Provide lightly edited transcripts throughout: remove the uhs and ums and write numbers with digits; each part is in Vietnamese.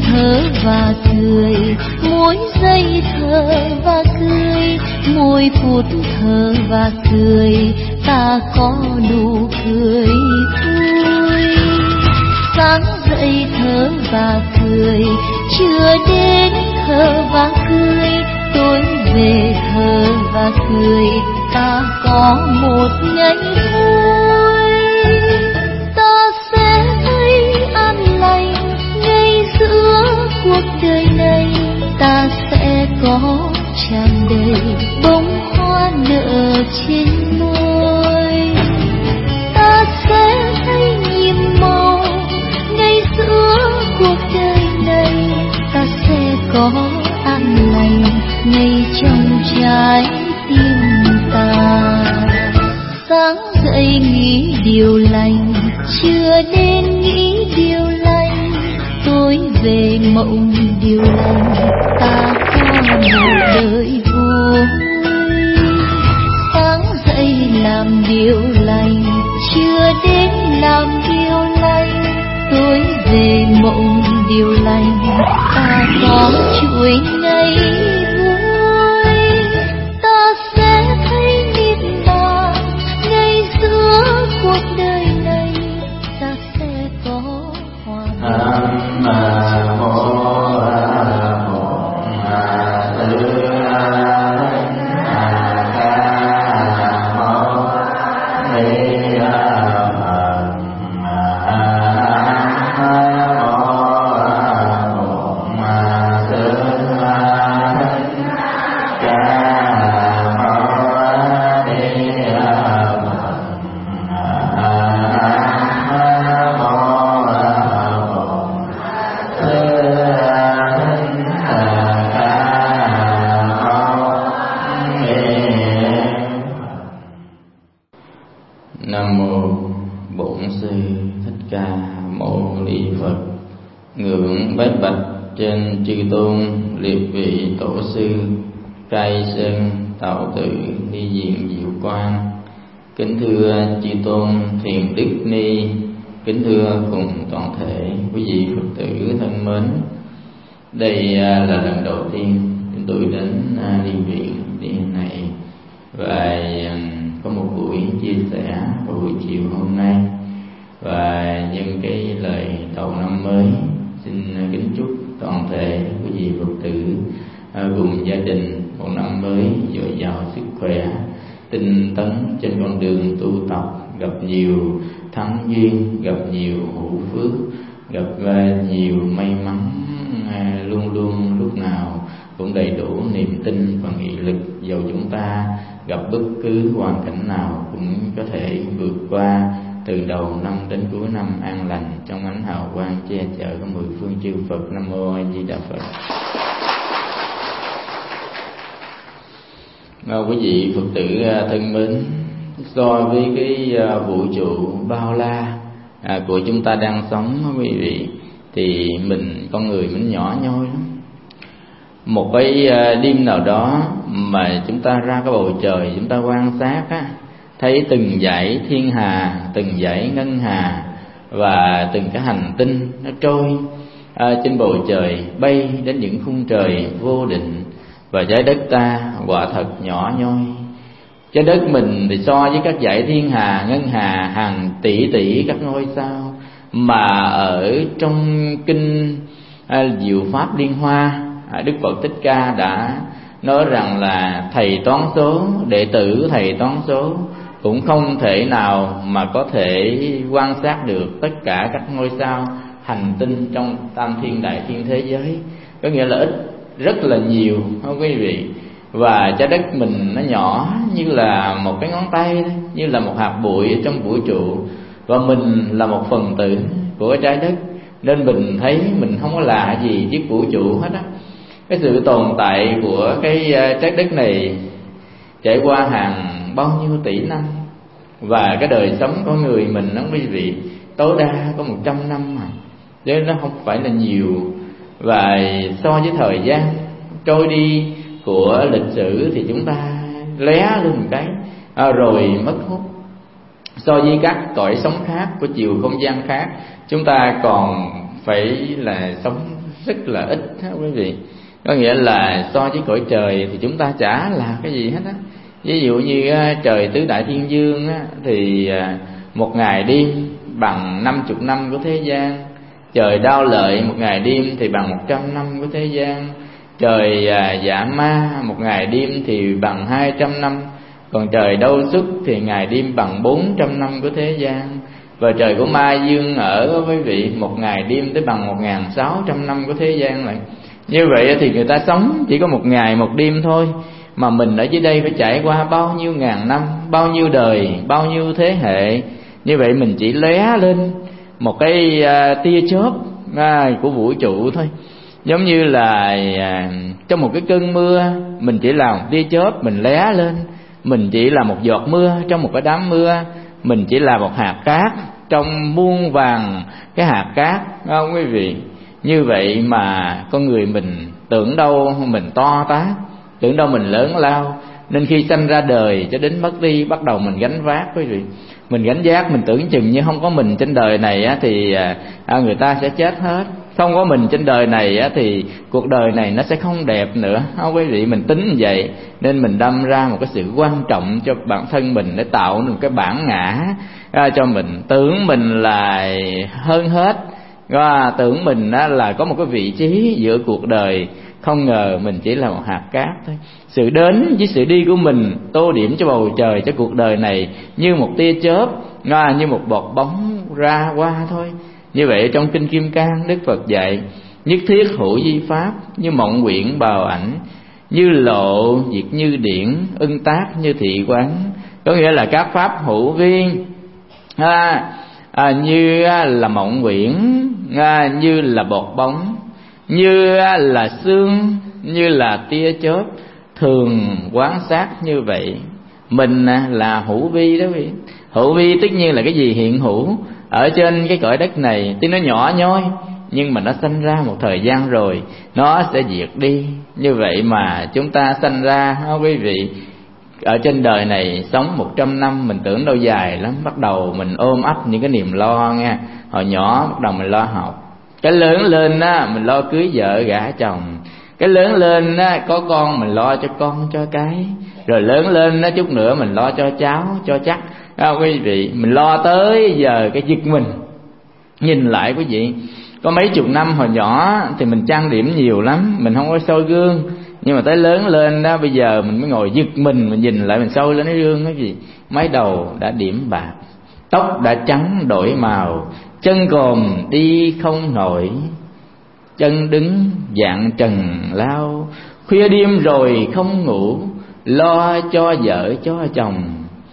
thở và cười, mỗi giây thở và cười, mỗi phút thở và cười, ta có nụ cười thôi. Sáng dậy thở và cười, chưa đến thở và cười, tối về thở và cười, ta có một ngày thôi. Ta sẽ thấy an lành ngay giữa cuộc đời này, ta sẽ có tràn đầy bông hoa nở trên môi. Ta sẽ thấy nhiệm màu ngay giữa cuộc đời này, ta sẽ có an lành ngay trong trái tim ta. Sáng dậy nghĩ điều lành, chưa nên nghĩ điều lành, tối về mộng điều lành, ta có một đời vui. Sáng dậy làm điều lành, chưa đến làm điều lành, tối về mộng điều lành, ta có chuỗi ngày vui. Ta sẽ thấy niềm đau ngay giữa cuộc đời này, ta sẽ có hòa trên chư tôn liệt vị tổ sư Cai Sơn Tạo Tự Ni Diện Diệu Quang. Kính thưa chư tôn Thiền Đức Ni, kính thưa cùng toàn thể quý vị Phật tử thân mến. Đây là lần đầu tiên chúng tôi đến Ly Viện điện này và có một buổi chia sẻ vào buổi chiều hôm nay. Và nhân cái lời đầu năm mới, xin kính chúc toàn thể quý vị Phật tử cùng gia đình một năm mới dồi dào sức khỏe, tinh tấn trên con đường tu tập, gặp nhiều thắng duyên, gặp nhiều hữu phước, gặp nhiều may mắn, luôn luôn lúc nào cũng đầy đủ niềm tin và nghị lực, dầu chúng ta gặp bất cứ hoàn cảnh nào cũng có thể vượt qua từ đầu năm đến cuối năm an lành trong ánh hào quang che chở của mười phương chư Phật. Nam mô A Di Đà Phật. Quý vị Phật tử thân mến, so với cái vũ trụ bao la của chúng ta đang sống, quý vị, thì con người mình nhỏ nhoi lắm. Một cái đêm nào đó mà chúng ta ra cái bầu trời, chúng ta quan sát thấy từng dải thiên hà, từng dải ngân hà và từng cái hành tinh nó trôi trên bầu trời, bay đến những khung trời vô định. Và trái đất ta quả thật nhỏ nhoi. Trái đất mình thì so với các dải thiên hà, ngân hà, hàng tỷ tỷ các ngôi sao, mà ở trong kinh Diệu Pháp Liên Hoa, Đức Phật Thích Ca đã nói rằng là thầy toán số, đệ tử thầy toán số cũng không thể nào mà có thể quan sát được tất cả các ngôi sao, hành tinh trong tam thiên đại thiên thế giới. Có nghĩa là ít, rất là nhiều, không quý vị. Và trái đất mình nó nhỏ như là một cái ngón tay, như là một hạt bụi ở trong vũ trụ, và mình là một phần tử của trái đất, nên mình thấy mình không có lạ gì với vũ trụ hết á. Cái sự tồn tại của cái trái đất này trải qua hàng bao nhiêu tỷ năm, và cái đời sống của người mình nó quý vị tối đa có 100 năm mà, chứ nó không phải là nhiều. Và so với thời gian trôi đi của lịch sử thì chúng ta lóe lên một cái rồi mất hút. So với các cõi sống khác của chiều không gian khác, chúng ta còn phải là sống rất là ít đó quý vị. Có nghĩa là so với cõi trời thì chúng ta chả là cái gì hết á. Ví dụ như trời tứ đại thiên dương á, thì một ngày đêm bằng 50 năm của thế gian. Trời Đao Lợi một ngày đêm thì bằng 100 năm của thế gian. Trời Dạ Ma một ngày đêm thì bằng 200 năm. Còn trời Đâu Xuất thì ngày đêm bằng 400 năm của thế gian. Và trời của Ma Dương ở quý vị một ngày đêm tới bằng 1600 năm của thế gian này. Như vậy thì người ta sống chỉ có một ngày một đêm thôi, mà mình ở dưới đây phải trải qua bao nhiêu ngàn năm, bao nhiêu đời, bao nhiêu thế hệ. Như vậy mình chỉ lóe lên một cái tia chớp của vũ trụ thôi. Giống như là trong một cái cơn mưa, mình chỉ là một tia chớp mình lóe lên. Mình chỉ là một giọt mưa trong một cái đám mưa. Mình chỉ là một hạt cát trong muôn vàng cái hạt cát, không quý vị? Như vậy mà con người mình tưởng đâu mình to tát, tưởng đâu mình lớn lao, nên khi sanh ra đời cho đến mất đi bắt đầu mình gánh vác quý vị. Mình gánh vác, mình tưởng chừng như không có mình trên đời này á, thì người ta sẽ chết hết. Không có mình trên đời này á, thì cuộc đời này nó sẽ không đẹp nữa, không quý vị? Mình tính vậy nên mình đâm ra một cái sự quan trọng cho bản thân mình để tạo nên một cái bản ngã cho mình. Tưởng mình là hơn hết, tưởng mình là có một cái vị trí giữa cuộc đời. Không ngờ mình chỉ là một hạt cát thôi. Sự đến với sự đi của mình tô điểm cho bầu trời, cho cuộc đời này như một tia chớp, như một bọt bóng ra qua thôi. Như vậy trong Kinh Kim Cang, Đức Phật dạy: nhất thiết hữu vi pháp, như mộng quyển bào ảnh, như lộ diệt như điển, ưng tác như thị quán. Có nghĩa là các pháp hữu vi như là mộng quyển, như là bọt bóng, như là sương, như là tia chớp, thường quán sát như vậy. Mình là hữu vi đó quý vị. Hữu vi tất nhiên là cái gì hiện hữu ở trên cái cõi đất này. Tuy nó nhỏ nhoi nhưng mà nó sanh ra một thời gian rồi nó sẽ diệt đi. Như vậy mà chúng ta sanh ra quý vị, ở trên đời này sống 100 năm mình tưởng đâu dài lắm. Bắt đầu mình ôm ấp những cái niềm lo nha. Hồi nhỏ bắt đầu mình lo học, cái lớn lên mình lo cưới vợ gả chồng, cái lớn lên có con mình lo cho con cho cái, rồi lớn lên chút nữa mình lo cho cháu cho chắc. Quý vị, mình lo tới giờ cái giật mình. Nhìn lại quý vị, có mấy chục năm hồi nhỏ thì mình trang điểm nhiều lắm, mình không có soi gương. Nhưng mà tới lớn lên đó, bây giờ mình mới ngồi giật mình nhìn lại mình soi lên cái gương cái gì, mái đầu đã điểm bạc, tóc đã trắng đổi màu, chân còm đi không nổi, chân đứng dạng trần lao. Khuya đêm rồi không ngủ, lo cho vợ cho chồng,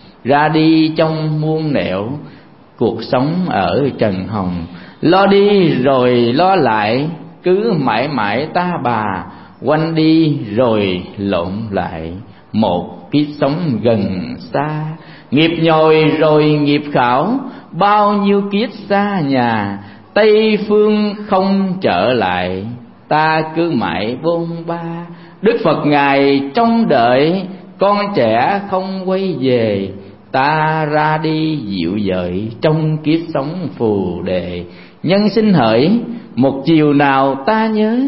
ra đi trong muôn nẻo, cuộc sống ở trần hồng. Lo đi rồi lo lại, cứ mãi mãi ta bà, quanh đi rồi lộn lại, một kiếp sống gần xa. Nghiệp nhồi rồi nghiệp khảo, bao nhiêu kiếp xa nhà, Tây phương không trở lại, ta cứ mãi bôn ba. Đức Phật Ngài trông đợi, con trẻ không quay về, ta ra đi dịu dợi trong kiếp sống phù đề. Nhân sinh hỡi, một chiều nào ta nhớ,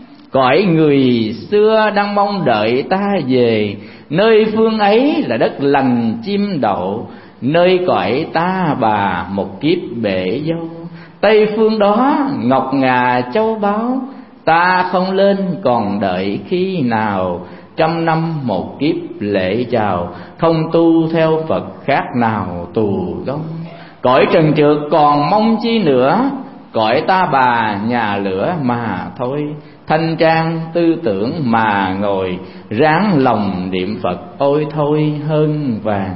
cõi người xưa đang mong đợi ta về. Nơi phương ấy là đất lành chim đậu, nơi cõi ta bà một kiếp bể dâu. Tây phương đó ngọc ngà châu báu, ta không lên còn đợi khi nào. 100 năm một kiếp lễ chào, không tu theo Phật khác nào tù gông. Cõi trần trượt còn mong chi nữa, cõi ta bà nhà lửa mà thôi. Thanh trang tư tưởng mà ngồi, ráng lòng niệm Phật ôi thôi hơn vàng.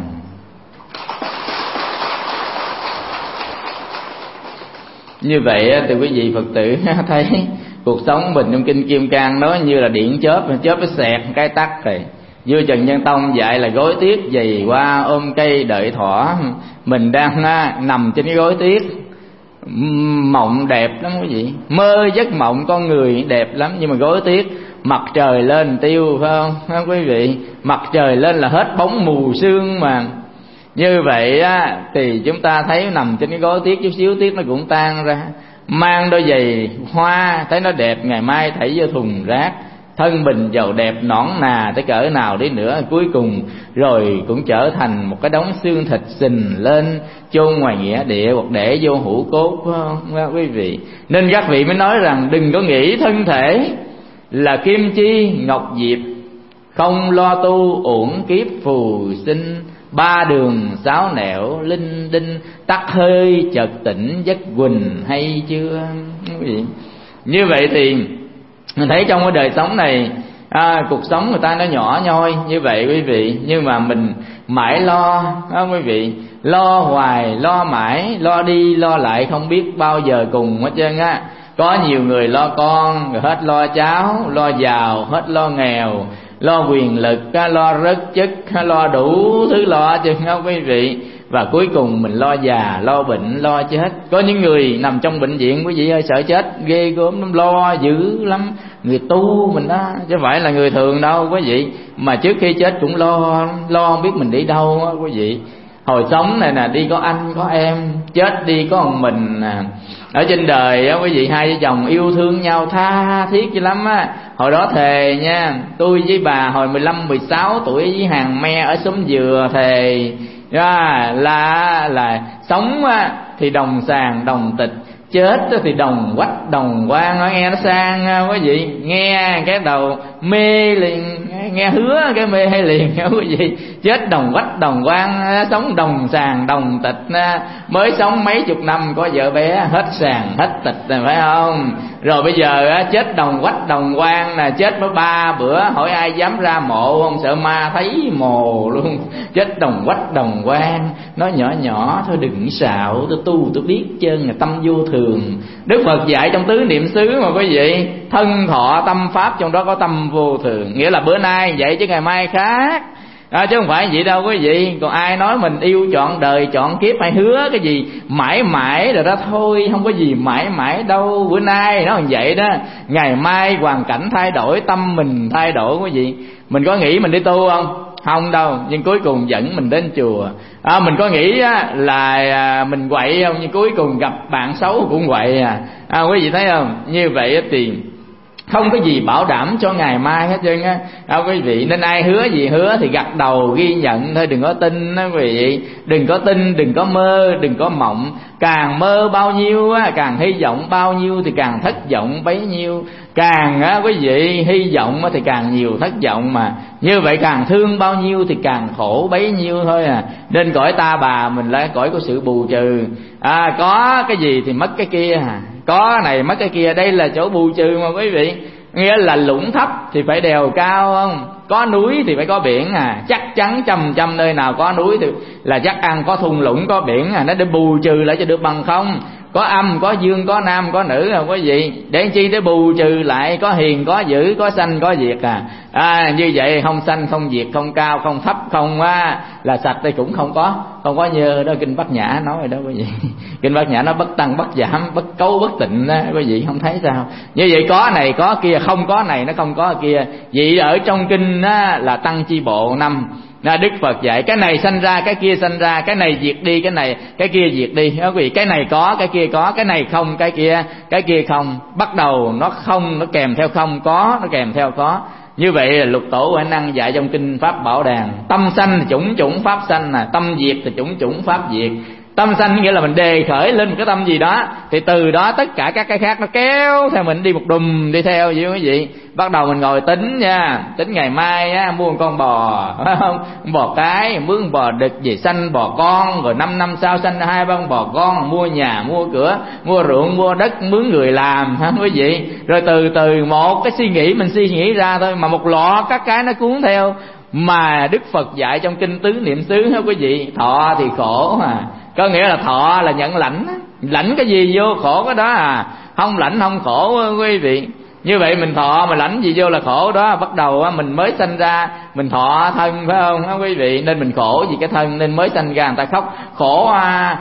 Như vậy thì quý vị Phật tử thấy cuộc sống mình trong Kinh Kim Cang nó như là điện chớp, chớp nó xẹt cái tắt rồi. Vua Trần Nhân Tông dạy là gối tuyết dày qua ôm cây đợi thỏ. Mình đang nằm trên cái gối tuyết, mộng đẹp lắm quý vị, mơ giấc mộng con người đẹp lắm. Nhưng mà gối tuyết, mặt trời lên tiêu phải không quý vị? Mặt trời lên là hết bóng mù sương mà. Như vậy thì chúng ta thấy nằm trên cái gối tuyết, chút xíu tuyết nó cũng tan ra. mang đôi giày hoa thấy nó đẹp, ngày mai thảy vô thùng rác. Thân mình giàu đẹp nõn nà tới cỡ nào đi nữa, cuối cùng rồi cũng trở thành một cái đống xương thịt sình lên, chôn ngoài nghĩa địa hoặc để vô hũ cốt, phải không quý vị? Nên các vị mới nói rằng đừng có nghĩ thân thể là kim chi ngọc diệp, không lo tu uổng kiếp phù sinh. Ba đường sáu nẻo linh đinh, tắt hơi chợt tỉnh giấc quỳnh hay chưa quý vị? Như vậy thì mình thấy trong cái đời sống này, cuộc sống người ta nó nhỏ nhoi như vậy quý vị, nhưng mà mình mãi lo đó quý vị, lo hoài lo mãi, lo đi lo lại không biết bao giờ cùng hết trơn á. Có nhiều người lo con, rồi hết lo cháu, lo giàu, hết lo nghèo, lo quyền lực, lo rớt chức, lo đủ thứ lo chừng không quý vị. Và cuối cùng mình lo già, lo bệnh, lo chết. Có những người nằm trong bệnh viện quý vị ơi, sợ chết ghê gớm lắm, lo dữ lắm. Người tu mình đó, chứ phải là người thường đâu quý vị. Mà trước khi chết cũng lo không biết mình đi đâu á quý vị. Hồi sống này nè, đi có anh có em, chết đi có một mình nè. Ở trên đời á quý vị, hai vợ chồng yêu thương nhau tha thiết dữ lắm á. Hồi đó thề nha, tôi với bà hồi 15-16 tuổi với hàng me ở xóm Dừa thề là sống thì đồng sàng đồng tịch, chết thì đồng quách đồng quan. Nói nghe nó sang quý vị, nghe cái đầu mê liền, nghe hứa cái mê hay liền quý vị. Chết đồng quách đồng quan, sống đồng sàng đồng tịch, mới sống mấy chục năm có vợ bé, hết sàng hết tịch rồi phải không? Rồi bây giờ chết đồng quách đồng quan nè, chết mới 3 bữa hỏi ai dám ra mộ không, sợ ma thấy mồ luôn. Chết đồng quách đồng quan, nói nhỏ nhỏ thôi đừng xạo, tôi tu tôi biết chân là tâm vô thường. Đức Phật dạy trong tứ niệm xứ mà quý vị, thân thọ tâm pháp trong đó có tâm vô thường, nghĩa là bữa nay vậy chứ ngày mai khác. Chứ không phải vậy đâu quý vị. Còn ai nói mình yêu trọn đời trọn kiếp hay hứa cái gì mãi mãi rồi đó, thôi không có gì mãi mãi đâu. Bữa nay nó vậy đó, ngày mai hoàn cảnh thay đổi, tâm mình thay đổi quý vị. Mình có nghĩ mình đi tu không? Không đâu, nhưng cuối cùng dẫn mình đến chùa. Mình có nghĩ là mình quậy không? Nhưng cuối cùng gặp bạn xấu cũng quậy quý vị thấy không? Như vậy thì không có gì bảo đảm cho ngày mai hết trơn á quý vị. Nên ai hứa gì hứa thì gật đầu ghi nhận thôi, đừng có tin đó quý vị. Đừng có tin, đừng có mơ, đừng có mộng. Càng mơ bao nhiêu càng hy vọng bao nhiêu thì càng thất vọng bấy nhiêu. Càng quý vị hy vọng thì càng nhiều thất vọng mà. Như vậy càng thương bao nhiêu thì càng khổ bấy nhiêu thôi à. Nên cõi ta bà mình là cõi của sự bù trừ. Có cái gì thì mất cái kia, có này mất cái kia. Đây là chỗ bù trừ mà quý vị. Nghĩa là lũng thấp thì phải đèo cao không? Có núi thì phải có biển chắc chắn trăm nơi nào có núi thì là chắc ăn có thung lũng có biển nó để bù trừ lại cho được bằng không. Có âm, có dương, có nam, có nữ không quý vị? Để chi để bù trừ lại, có hiền, có dữ, có sanh, có diệt như vậy không sanh, không diệt, không cao, không thấp, không là sạch thì cũng không có nhơ đó. Kinh Bát Nhã nói rồi đó quý vị. Kinh Bát Nhã nó bất tăng, bất giảm, bất cấu, bất tịnh đó quý vị, không thấy sao? Như vậy có này có kia, không có này nó không có kia. Vậy ở trong kinh là tăng chi bộ 5. Đức Phật dạy cái này sanh ra, cái kia sanh ra, cái này diệt đi, cái kia diệt đi quý vị. Cái này có, cái kia có, cái này không, cái kia không. Bắt đầu nó không, nó kèm theo không, có nó kèm theo có. Như vậy là Lục Tổ Huệ Năng dạy trong kinh Pháp Bảo Đàn. Tâm sanh thì chủng pháp sanh tâm diệt thì chủng pháp diệt. Tâm sanh nghĩa là mình đề khởi lên một cái tâm gì đó, thì từ đó tất cả các cái khác nó kéo theo mình đi một đùm đi theo vậy quý vị. Bắt đầu mình ngồi tính nha, tính ngày mai mua một con bò, phải không? Bò cái, mướn bò đực về sanh bò con, rồi 5 năm sau sanh 2-3 con bò con, mua nhà, mua cửa, mua ruộng, mua đất, mướn người làm, hả quý vị? Rồi từ từ một cái suy nghĩ mình suy nghĩ ra thôi, mà một loạt các cái nó cuốn theo. Mà Đức Phật dạy trong kinh Tứ Niệm xứ hả quý vị, thọ thì khổ có nghĩa là thọ là nhận lãnh. Lãnh cái gì vô khổ cái đó không lãnh không khổ quý vị. Như vậy mình thọ mà lãnh gì vô là khổ đó. Bắt đầu mình mới sanh ra mình thọ thân phải không quý vị, nên mình khổ vì cái thân, nên mới sanh ra người ta khóc khổ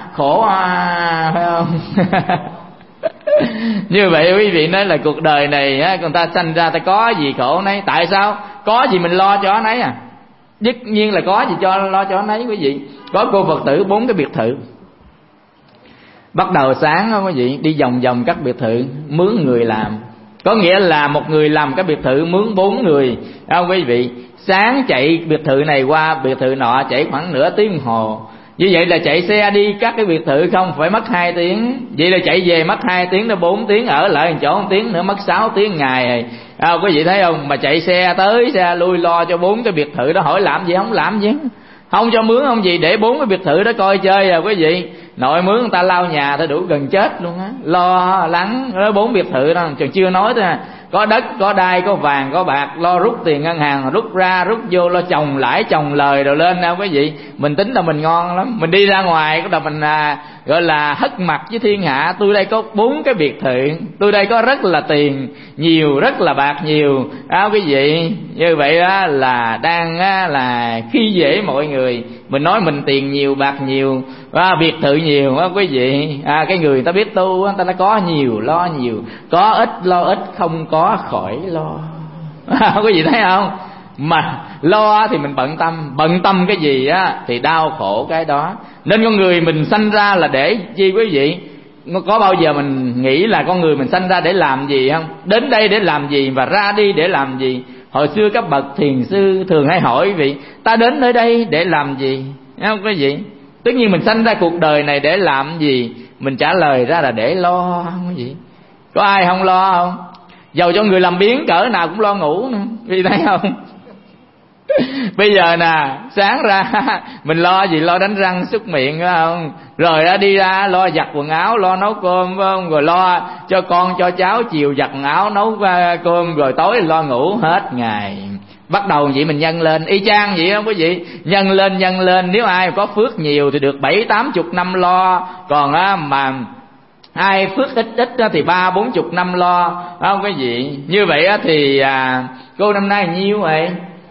phải không? Như vậy quý vị nói là cuộc đời này người ta sanh ra ta có gì khổ nấy. Tại sao? Có gì mình lo cho nấy Tất nhiên là có gì lo cho nấy quý vị. Có cô Phật tử 4 cái biệt thự, Bắt đầu sáng đó quý vị, đi vòng vòng các biệt thự mướn người làm. Có nghĩa là một người làm cái biệt thự mướn 4 người, không quý vị? Sáng chạy biệt thự này qua biệt thự nọ chạy khoảng nửa tiếng đồng hồ. Như vậy là chạy xe đi các cái biệt thự không phải mất 2 tiếng. Vậy là chạy về mất 2 tiếng đến 4 tiếng, ở lại chỗ 1 tiếng nữa mất 6 tiếng ngày. Quý vị thấy không? Mà chạy xe tới xe lui lo cho 4 cái biệt thự đó, hỏi làm gì? Không làm gì, không cho mướn không gì, để 4 cái biệt thự đó coi chơi quý vị. Nội mướn người ta lau nhà thôi đủ gần chết luôn á, lo lắng đó 4 biệt thự đó. Còn chưa nói thôi, có đất, có đai, có vàng, có bạc, lo rút tiền ngân hàng, rút ra rút vô, lo chồng lãi chồng lời rồi lên đâu quý vị. Mình tính là mình ngon lắm, mình đi ra ngoài cái đầu mình gọi là hất mặt với thiên hạ, tôi đây có 4 cái biệt thự, tôi đây có rất là tiền nhiều, rất là bạc nhiều quý vị. Như vậy đó là đang là khi dễ mọi người. Mình nói mình tiền nhiều, bạc nhiều, biệt thự nhiều quý vị. Cái người ta biết tu ta đã có nhiều lo nhiều, có ít lo ít, không có khỏi lo. Quý vị thấy không? Mà lo thì mình bận tâm cái gì thì đau khổ cái đó. Nên con người mình sanh ra là để chi quý vị? Có bao giờ mình nghĩ là con người mình sanh ra để làm gì không? Đến đây để làm gì và ra đi để làm gì? Hồi xưa các bậc thiền sư thường hay hỏi quý vị, ta đến nơi đây để làm gì? Thấy không quý vị? Tất nhiên mình sanh ra cuộc đời này để làm gì? Mình trả lời ra là để lo, không quý vị? Có ai không lo không? Dầu cho người làm biếng cỡ nào cũng lo ngủ nữa, quý vị thấy không? Bây giờ nè, sáng ra mình lo gì? Lo đánh răng súc miệng phải không? Rồi đi ra lo giặt quần áo, lo nấu cơm phải không? Rồi lo cho con cho cháu, chiều giặt quần áo nấu cơm, rồi tối lo ngủ hết ngày. Bắt đầu vậy mình nhân lên y chang vậy không quý vị? Nhân lên, nếu ai có phước nhiều thì được 70-80 năm lo. Còn mà ai phước ít thì 30-40 năm lo, không quý vị? Như vậy thì cô năm nay nhiêu vậy?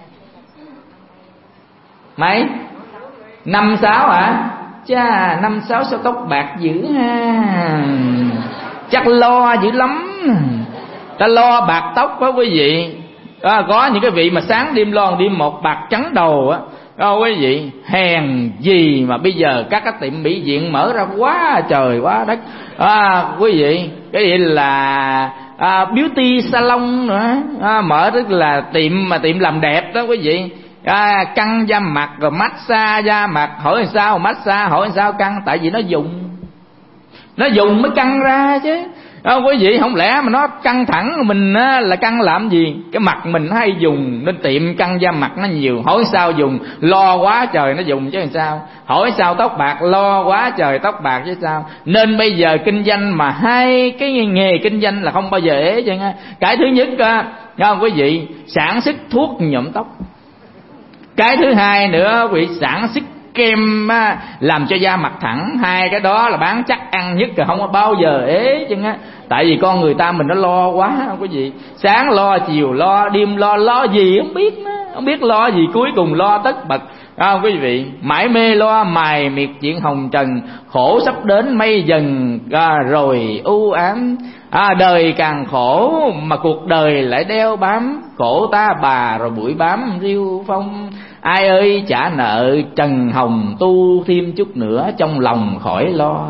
Mấy? 5-6 hả? Chà, 5-6 sao tóc bạc dữ ha. Chắc lo dữ lắm. Ta lo bạc tóc đó quý vị. Có những cái vị mà sáng đêm lo đêm một, bạc trắng đầu quý vị. Hèn gì mà bây giờ các cái tiệm mỹ viện mở ra quá trời quá đất. Quý vị, cái gì là beauty salon nữa, mở tức là tiệm làm đẹp đó quý vị. Căng da mặt rồi massage da mặt. Hỏi sao massage, hỏi sao căng? Tại vì nó dùng mới căng ra chứ. Quý vị, không lẽ mà nó căng thẳng mình là căng làm gì? Cái mặt mình nó hay dùng nên tiệm căng da mặt nó nhiều. Hỏi sao dùng? Lo quá trời nó dùng chứ làm sao. Hỏi sao tóc bạc? Lo quá trời tóc bạc chứ sao. Nên bây giờ kinh doanh mà hai cái nghề kinh doanh là không bao giờ ế chứ. Cái thứ nhất quý vị, sản xuất thuốc nhuộm tóc. Cái thứ hai nữa quý vị, sản xuất kem làm cho da mặt thẳng. Hai cái đó là bán chắc ăn nhất, rồi không có bao giờ ế chứ. Tại vì con người ta mình nó lo quá quý vị. Sáng lo, chiều lo, đêm lo gì không biết nữa. Không biết lo gì, cuối cùng lo tất bật. Quý vị, mãi mê lo mài miệt chuyện hồng trần. Khổ sắp đến mây dần rồi u ám. Đời càng khổ mà cuộc đời lại đeo bám. Khổ ta bà rồi bụi bám riêu phong. Ai ơi trả nợ trần hồng, tu thêm chút nữa trong lòng khỏi lo.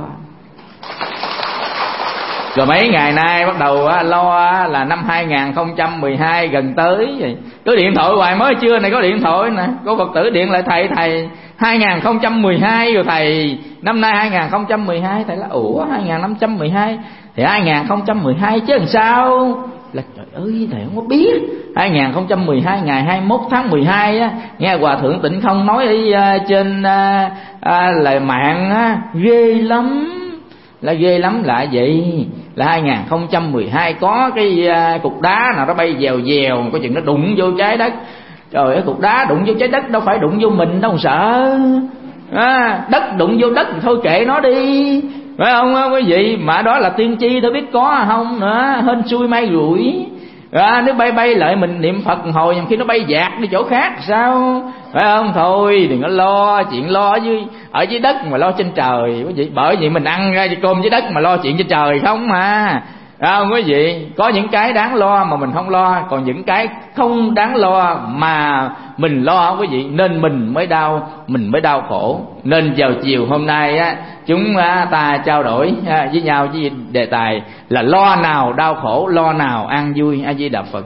Rồi mấy ngày nay bắt đầu lo là năm 2012 gần tới vậy. Có điện thoại hoài, mới trưa này có điện thoại nè, có Phật tử điện lại thầy 2012 rồi thầy. Năm nay 2012 thầy là ủa 2512 thì 2012 chứ làm sao? Là trời ơi thầy không có biết. 2012 ngày 21 tháng 12 nghe Hòa Thượng Tịnh Không nói ở trên lời mạng ghê lắm. Là ghê lắm là vậy. Là 2012 có cái cục đá nào nó bay dèo có chừng nó đụng vô trái đất. Trời ơi, cục đá đụng vô trái đất đâu phải đụng vô mình đâu sợ. Đất đụng vô đất thì thôi kệ nó đi, phải không quý vị? Mà đó là tiên tri thôi biết có không nữa, hên xui may rủi. Nếu bay lại mình niệm Phật hồi nhằm khi nó bay dạt đi chỗ khác sao, phải không? Thôi đừng có lo chuyện lo ở dưới đất mà lo trên trời quý vị. Bởi vì mình ăn ra cơm dưới đất mà lo chuyện trên trời không mà. Quý vị, có những cái đáng lo mà mình không lo, còn những cái không đáng lo mà mình lo quý vị, nên mình mới đau khổ. Nên vào chiều hôm nay á, chúng ta trao đổi với nhau với đề tài là lo nào đau khổ, lo nào an vui. A Di Đà Phật.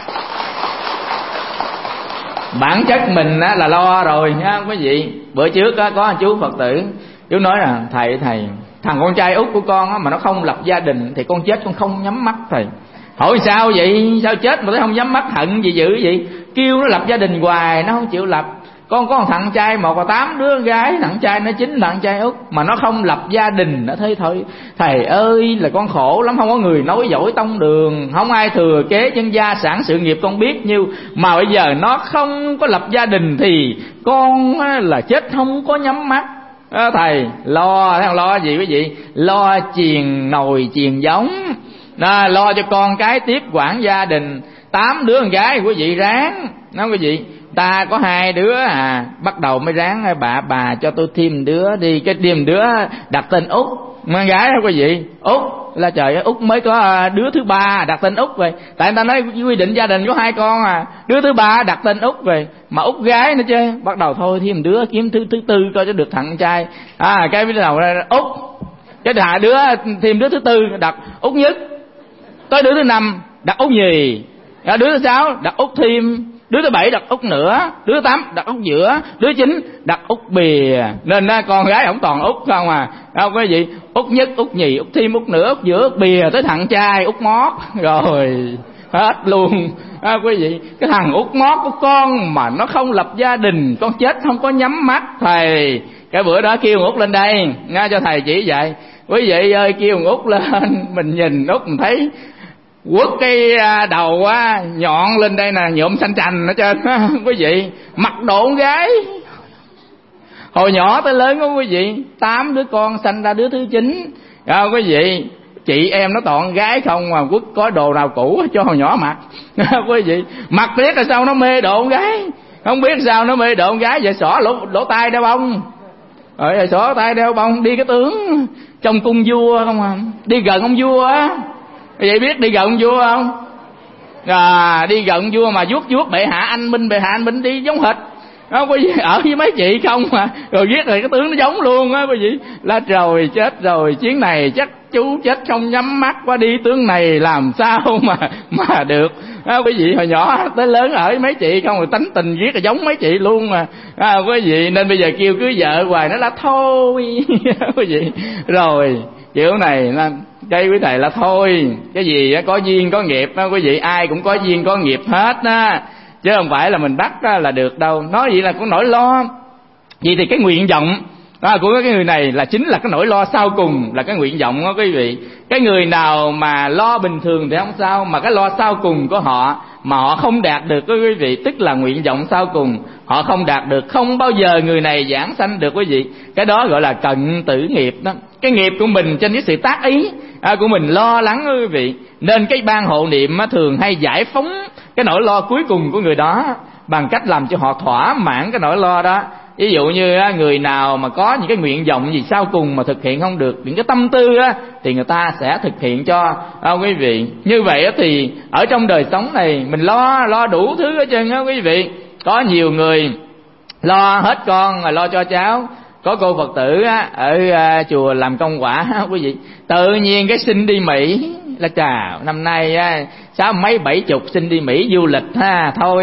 Bản chất mình là lo rồi quý vị. Bữa trước có chú Phật tử, chú nói là thầy thằng con trai út của con mà nó không lập gia đình thì con chết con không nhắm mắt thầy. Hỏi sao vậy, sao chết mà nó không nhắm mắt, hận gì dữ vậy? Kêu nó lập gia đình hoài nó không chịu lập. Con có một thằng trai 1 và 8 đứa gái, thằng trai nó 9, thằng trai út mà nó không lập gia đình. Nó thấy thôi thầy ơi là con khổ lắm, không có người nối dõi tông đường, không ai thừa kế trên gia sản sự nghiệp con biết nhiêu, mà bây giờ nó không có lập gia đình thì con là chết không có nhắm mắt. Thầy lo, thằng lo gì quý vị? Lo chuyền nồi chuyền giống, lo cho con cái tiếp quản gia đình. 8 đứa con gái quý vị ráng, nói quý vị, ta có 2 đứa bắt đầu mới ráng bà cho tôi thêm đứa đi, cái thêm đứa đặt tên Út. Con gái đó quý vị, Út là trời ơi, Út mới có đứa thứ 3 đặt tên Út rồi. Tại người ta nói quy định gia đình có 2 con đứa thứ 3 đặt tên Út rồi, mà Út gái nữa chứ. Bắt đầu thôi thêm đứa, kiếm thứ 4 coi cho được thằng trai. Cái bắt đầu ra Út, cái đứa thêm đứa thứ 4 đặt Út Nhất, tới đứa thứ 5 đặt Út Nhì, đứa thứ 6 đặt Út Thêm, đứa thứ 7 đặt Út Nữa, đứa thứ 8 đặt Út Giữa, đứa 9 đặt Út Bìa. Nên con gái ổng toàn Út không đâu quý vị. Út Nhất, Út Nhì, Út Thêm, Út Nữa, Út Giữa, Út Bìa, tới thằng trai Út Mót rồi hết luôn. Quý vị, cái thằng Út Mót của con mà nó không lập gia đình, con chết không có nhắm mắt thầy. Cái bữa đó kêu Út lên đây cho thầy chỉ dạy. Quý vị ơi, kêu Út lên, mình nhìn Út mình thấy quất cái đầu nhọn lên đây nè, nhuộm xanh chành ở trên quý vị, mặt độ con gái. Hồi nhỏ tới lớn đó quý vị, 8 đứa con sanh ra đứa thứ 9 quý vị. Chị em nó toàn gái không mà quất có đồ nào cũ cho hồi nhỏ mặc quý vị. Mặc biết là sao nó mê độ con gái, không biết sao nó mê độ con gái. Vậy xỏ lỗ tai đeo bông, rồi xỏ tay đeo bông, đi cái tướng trong cung vua không đi gần ông vua á. Vậy biết đi gần vua không? Đi gần vua mà vuốt bệ hạ anh minh đi giống hệt quý vị, ở với mấy chị không rồi viết rồi cái tướng nó giống luôn quý vị. Là trời, chết rồi, chuyến này chắc chú chết không nhắm mắt quá, đi tướng này làm sao mà được quý vị. Hồi nhỏ tới lớn ở với mấy chị không, rồi tánh tình viết là giống mấy chị luôn quý vị. Nên bây giờ kêu cưới vợ hoài nó là thôi quý vị. Rồi kiểu này là đây quý thầy là thôi, cái gì có duyên có nghiệp quý vị, ai cũng có duyên có nghiệp hết chứ không phải là mình bắt là được đâu. Nói vậy là cũng nỗi lo. Vậy thì cái nguyện vọng của cái người này là chính là cái nỗi lo sau cùng, là cái nguyện vọng đó quý vị. Cái người nào mà lo bình thường thì không sao, mà cái lo sau cùng của họ mà họ không đạt được quý vị, tức là nguyện vọng sau cùng họ không đạt được, không bao giờ người này giảng sanh được quý vị. Cái đó gọi là cận tử nghiệp đó. Cái nghiệp của mình trên cái sự tác ý của mình lo lắng quý vị. Nên cái ban hộ niệm thường hay giải phóng cái nỗi lo cuối cùng của người đó bằng cách làm cho họ thỏa mãn cái nỗi lo đó. Ví dụ như người nào mà có những cái nguyện vọng gì sau cùng mà thực hiện không được, những cái tâm tư thì người ta sẽ thực hiện cho quý vị. Như vậy thì ở trong đời sống này mình lo đủ thứ hết trơn quý vị. Có nhiều người lo hết con rồi lo cho cháu. Có cô Phật tử ở chùa làm công quả quý vị, tự nhiên cái xin đi Mỹ. Là chào năm nay 60 mấy 70 xin đi Mỹ du lịch thôi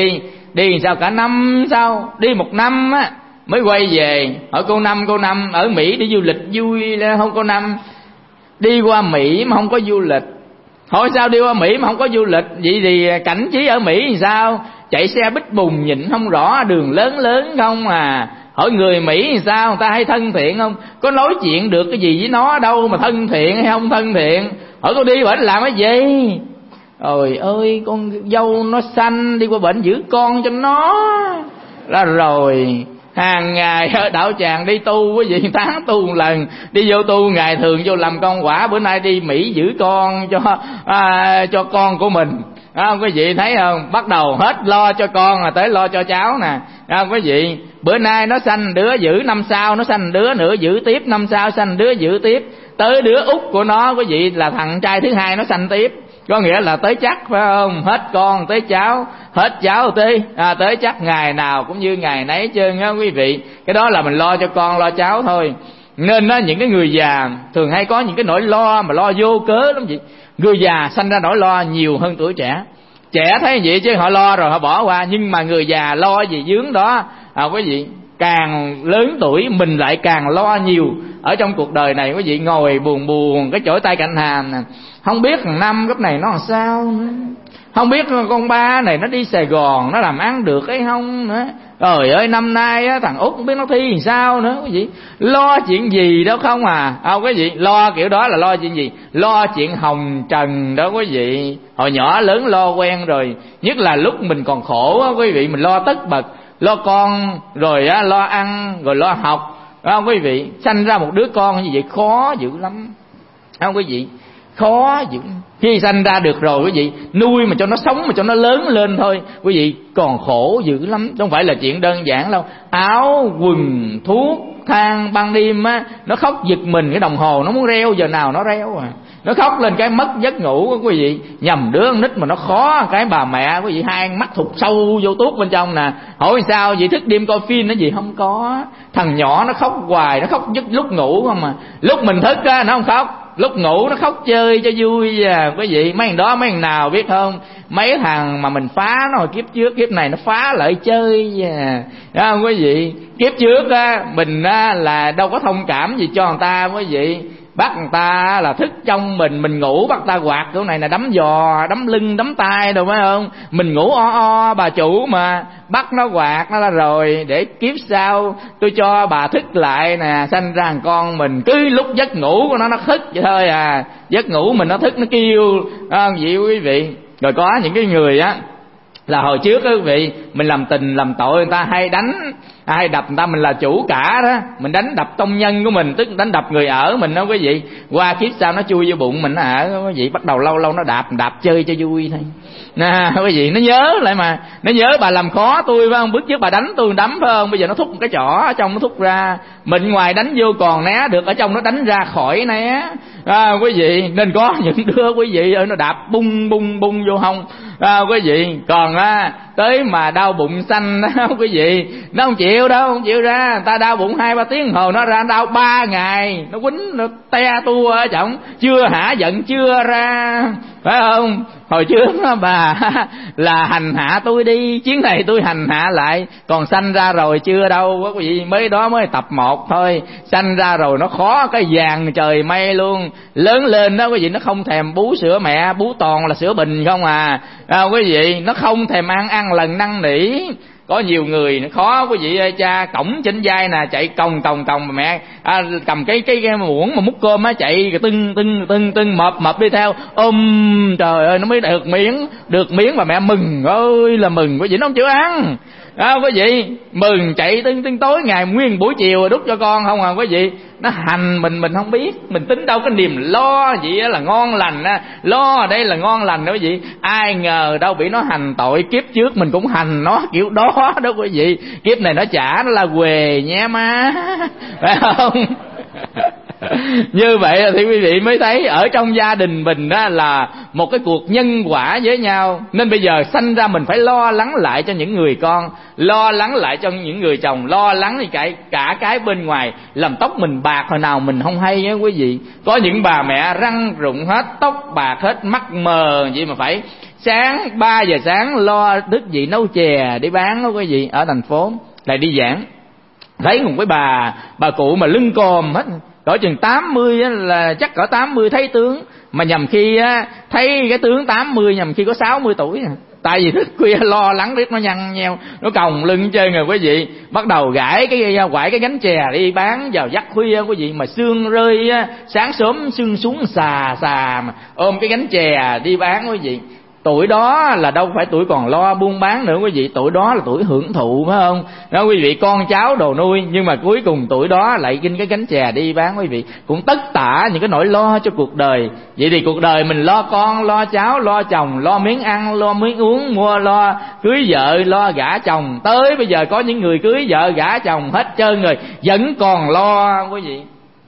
đi sao cả năm sau, đi 1 năm mới quay về. Hỏi cô Năm ở Mỹ đi du lịch vui không? Cô Năm đi qua Mỹ mà không có du lịch. Hỏi sao đi qua Mỹ mà không có du lịch? Vậy thì cảnh trí ở Mỹ thì sao? Chạy xe bít bùng nhìn không rõ, đường lớn không Hỏi người Mỹ thì sao, người ta hay thân thiện không? Có nói chuyện được cái gì với nó đâu mà thân thiện hay không thân thiện. Hỏi cô đi bệnh làm cái gì? Ôi ơi, con dâu nó sanh, đi qua bệnh giữ con cho nó. Ra rồi hàng ngày ở đạo tràng đi tu quý vị, tháng tu một lần, đi vô tu ngày thường vô làm công quả, bữa nay đi Mỹ giữ con cho con của mình. Quý vị thấy không? Bắt đầu hết lo cho con rồi tới lo cho cháu nè. Quý vị, bữa nay nó sanh đứa giữ, năm sau nó sanh đứa nữa giữ tiếp, năm sau sanh đứa giữ tiếp. tới đứa út của nó quý vị là thằng trai thứ hai nó sanh tiếp, có nghĩa là tới chắc, phải không? Hết con tới cháu, hết cháu tới chắc, ngày nào cũng như ngày nấy trơn á quý vị. Cái đó là mình lo cho con lo cháu thôi. Nên đó, những cái người già thường hay có những cái nỗi lo mà lo vô cớ lắm vậy. Người già sanh ra nỗi lo nhiều hơn tuổi trẻ. Trẻ thấy vậy chứ họ lo rồi họ bỏ qua, nhưng mà người già lo gì vướng đó quý vị. Càng lớn tuổi mình lại càng lo nhiều ở trong cuộc đời này quý vị. Ngồi buồn cái chổi tay cạnh hàm nè, không biết thằng Năm cấp này nó làm sao nữa, không biết con Ba này nó đi Sài Gòn nó làm ăn được hay không nữa. Trời ơi, năm nay á, thằng Út không biết nó thi làm sao nữa quý vị. Lo chuyện gì đâu không à. Quý vị, lo kiểu đó là lo chuyện gì? Lo chuyện hồng trần đó quý vị. Hồi nhỏ lớn lo quen rồi. Nhất là lúc mình còn khổ á quý vị, mình lo tất bật, lo con rồi á, lo ăn rồi lo học, không quý vị. Sanh ra một đứa con như vậy khó dữ lắm, không quý vị, khó dữ. Khi sanh ra được rồi quý vị, nuôi mà cho nó sống, mà cho nó lớn lên thôi quý vị, còn khổ dữ lắm, không phải là chuyện đơn giản đâu. Áo quần thuốc thang ban đêm á, nó khóc giật mình, cái đồng hồ nó muốn reo giờ nào nó reo à. Nó khóc lên cái mất giấc ngủ quý vị. Nhầm đứa con nít mà nó khó cái bà mẹ quý vị, hai mắt thụt sâu vô tuốt bên trong nè. Hỏi sao vậy, thức đêm coi phim nó gì? Không có. Thằng nhỏ nó khóc hoài, nó khóc giấc lúc ngủ không à. Lúc mình thức á nó không khóc, lúc ngủ nó khóc chơi cho vui à quý vị. Mấy thằng đó mấy thằng nào biết không, mấy thằng mà mình phá nó hồi kiếp trước, kiếp này nó phá lại chơi à. Đó không quý vị. Kiếp trước á mình á là đâu có thông cảm gì cho người ta quý vị. Bắt người ta là thức trong mình ngủ bắt ta quạt chỗ này là đấm giò, đấm lưng, đấm tay đâu phải không. Mình ngủ bà chủ mà bắt nó quạt nó là rồi, để kiếp sau tôi cho bà thức lại nè, sanh ra thằng con mình cứ lúc giấc ngủ của nó thức vậy thôi à. Giấc ngủ mình nó thức nó kêu vậy quý vị. Rồi có những cái người á là hồi trước á quý vị, mình làm tình làm tội người ta hay đánh hay đập người ta, mình là chủ cả đó, mình đánh đập công nhân của mình, tức đánh đập người ở mình đó quý vị. Qua kiếp sau nó chui vô bụng mình quý vị, bắt đầu lâu lâu nó đạp chơi cho vui thôi nè quý vị. Nó nhớ lại mà, nó nhớ bà làm khó tôi phải không, bước trước bà đánh tôi đấm phải không, bây giờ nó thúc một cái chỏ ở trong nó thúc ra, mình ngoài đánh vô còn né được, ở trong nó đánh ra khỏi né quý vị. Nên có những đứa quý vị ơi, nó đạp bung vô hông quý vị. Còn tới mà đau bụng xanh đó quý vị, nó không chịu đâu, không chịu ra. Người ta đau bụng 2-3 tiếng hồ, nó ra đau 3 ngày, nó quýnh nó te tua ở chổng, chưa hả giận chưa ra phải không. Hồi trước bà là hành hạ tôi đi, chuyến này tôi hành hạ lại, còn sanh ra rồi chưa đâu quý vị. Mới đó mới tập 1 thôi, sanh ra rồi nó khó cái vàng trời mây luôn. Lớn lên đó quý vị, nó không thèm bú sữa mẹ, bú toàn là sữa bình không à quý vị. Nó không thèm ăn lần năn nỉ. Có nhiều người nó khó quý vị ơi, cha cổng trên vai nè, chạy còng mà mẹ cầm cái muỗng mà múc cơm á, chạy tưng mập đi theo ôm. Trời ơi, nó mới được miếng mà mẹ mừng ơi là mừng quý vị, nó không chịu ăn quý vị. Mừng chạy tưng tối ngày nguyên buổi chiều đút cho con không à quý vị. Nó hành mình không biết, mình tính đâu cái niềm lo vậy là ngon lành lo ở đây là ngon lành đó quý vị. Ai ngờ đâu bị nó hành tội, kiếp trước mình cũng hành nó kiểu đó quý vị. Kiếp này nó trả nó là què nhé má phải không. Như vậy thì quý vị mới thấy ở trong gia đình mình đó là một cái cuộc nhân quả với nhau. Nên bây giờ sanh ra mình phải lo lắng lại cho những người con, lo lắng lại cho những người chồng, lo lắng thì cả cái bên ngoài. Làm tóc mình bạc hồi nào mình không hay á quý vị. Có những bà mẹ răng rụng hết, tóc bạc hết, mắt mờ vậy mà phải sáng 3 giờ sáng lo thức dậy nấu chè để bán đó quý vị. Ở thành phố lại đi giảng, thấy một cái bà cụ mà lưng còm hết, cỡ chừng 80 là chắc cỡ 80 thấy tướng, mà nhầm khi thấy cái tướng 80 nhầm khi có 60 tuổi. Tại vì thức khuya lo lắng biết nó nhăn nheo, nó còng lưng chơi rồi quý vị. Bắt đầu quải cái gánh chè đi bán vào giấc khuya quý vị, mà sương rơi sáng sớm sương xuống xà mà ôm cái gánh chè đi bán quý vị. Tuổi đó là đâu phải tuổi còn lo buôn bán nữa quý vị, tuổi đó là tuổi hưởng thụ phải không đó quý vị, con cháu đồ nuôi. Nhưng mà cuối cùng tuổi đó lại ginh cái gánh chè đi bán quý vị. Cũng tất tả những cái nỗi lo cho cuộc đời. Vậy thì cuộc đời mình lo con, lo cháu, lo chồng, lo miếng ăn, lo miếng uống, lo cưới vợ, lo gả chồng. Tới bây giờ có những người cưới vợ gả chồng hết trơn rồi vẫn còn lo quý vị.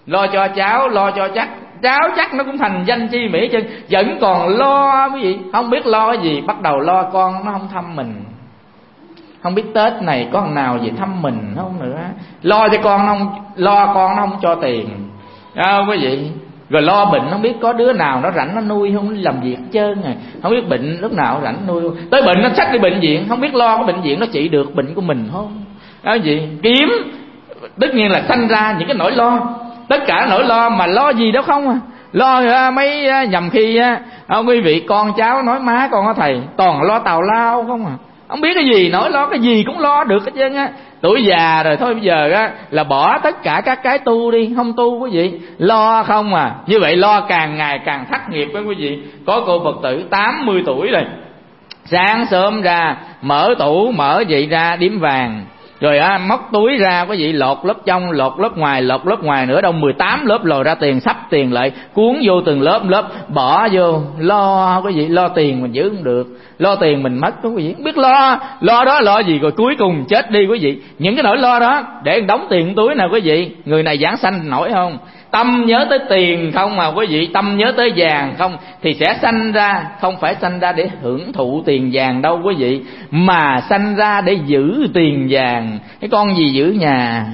Lo cho cháu, lo cho cháu chắc nó cũng thành danh chi mỹ chứ, vẫn còn lo cái gì, không biết lo cái gì, bắt đầu lo con nó không thăm mình, không biết Tết này có thằng nào về thăm mình không nữa, lo cho con nó không, lo con nó không cho tiền, quý vị. Rồi lo bệnh, không biết có đứa nào nó rảnh nó nuôi không, làm việc hết trơn rồi, không biết bệnh lúc nào rảnh nuôi không. Tới bệnh nó xách đi bệnh viện, không biết lo cái bệnh viện nó trị được bệnh của mình không. Gì kiếm, tất nhiên là sanh ra những cái nỗi lo, tất cả nỗi lo mà lo gì đâu không à. Lo mấy nhầm khi quý vị con cháu nói má con có thầy toàn lo tào lao không à, không biết cái gì nỗi lo, cái gì cũng lo được hết trơn á. Tuổi già rồi thôi bây giờ là bỏ tất cả các cái tu đi, không tu quý vị, lo không à. Như vậy lo càng ngày càng thất nghiệp đó quý vị. Có cô Phật tử 80 tuổi rồi, sáng sớm ra mở tủ mở vậy ra điếm vàng, rồi móc túi ra quý vị, lột lớp trong lột lớp ngoài nữa, đâu 18 lớp lồi ra tiền, sắp tiền lại cuốn vô từng lớp bỏ vô. Lo quý vị, lo tiền mình giữ không được, lo tiền mình mất quý vị, biết lo đó lo gì, rồi cuối cùng chết đi quý vị. Những cái nỗi lo đó để đóng tiền túi nào quý vị, người này giảng sanh nổi không? Tâm nhớ tới tiền không mà quý vị, tâm nhớ tới vàng không, thì sẽ sanh ra, không phải sanh ra để hưởng thụ tiền vàng đâu quý vị, mà sanh ra để giữ tiền vàng. Cái con gì giữ nhà?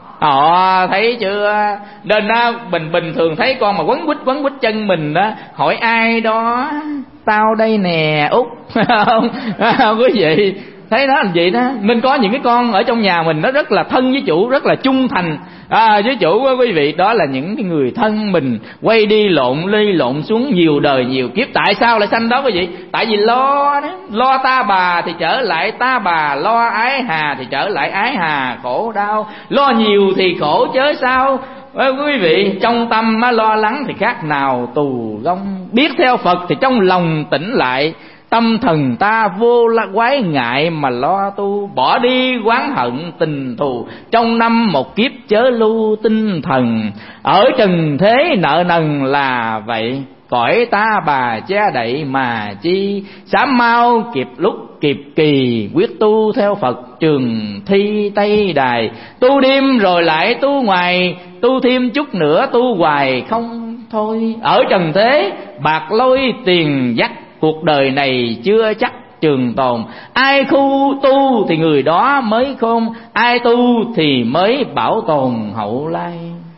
Thấy chưa? Nên bình thường thấy con mà quấn quýt chân mình đó, hỏi ai đó, tao đây nè Út không quý vị. Thấy đó là vậy đó. Nên có những cái con ở trong nhà mình nó rất là thân với chủ, rất là trung thành với chủ quý vị. Đó là những cái người thân mình quay đi lộn xuống nhiều đời nhiều kiếp. Tại sao lại sanh đó quý vị? Tại vì lo đó. Lo ta bà thì trở lại ta bà, lo ái hà thì trở lại ái hà, khổ đau. Lo nhiều thì khổ chớ sao quý vị. Trong tâm lo lắng thì khác nào tù gông. Biết theo Phật thì trong lòng tỉnh lại, tâm thần ta vô quái ngại mà lo tu. Bỏ đi oán hận tình thù, trong năm một kiếp chớ lưu tinh thần. Ở trần thế nợ nần là vậy, cõi ta bà che đậy mà chi. Sám mau kịp lúc kịp kỳ, quyết tu theo Phật trường thi Tây Đài. Tu đêm rồi lại tu ngoài, tu thêm chút nữa tu hoài không thôi. Ở trần thế bạc lôi tiền dắt, cuộc đời này chưa chắc trường tồn. Ai khu tu thì người đó mới khôn, ai tu thì mới bảo tồn hậu lai.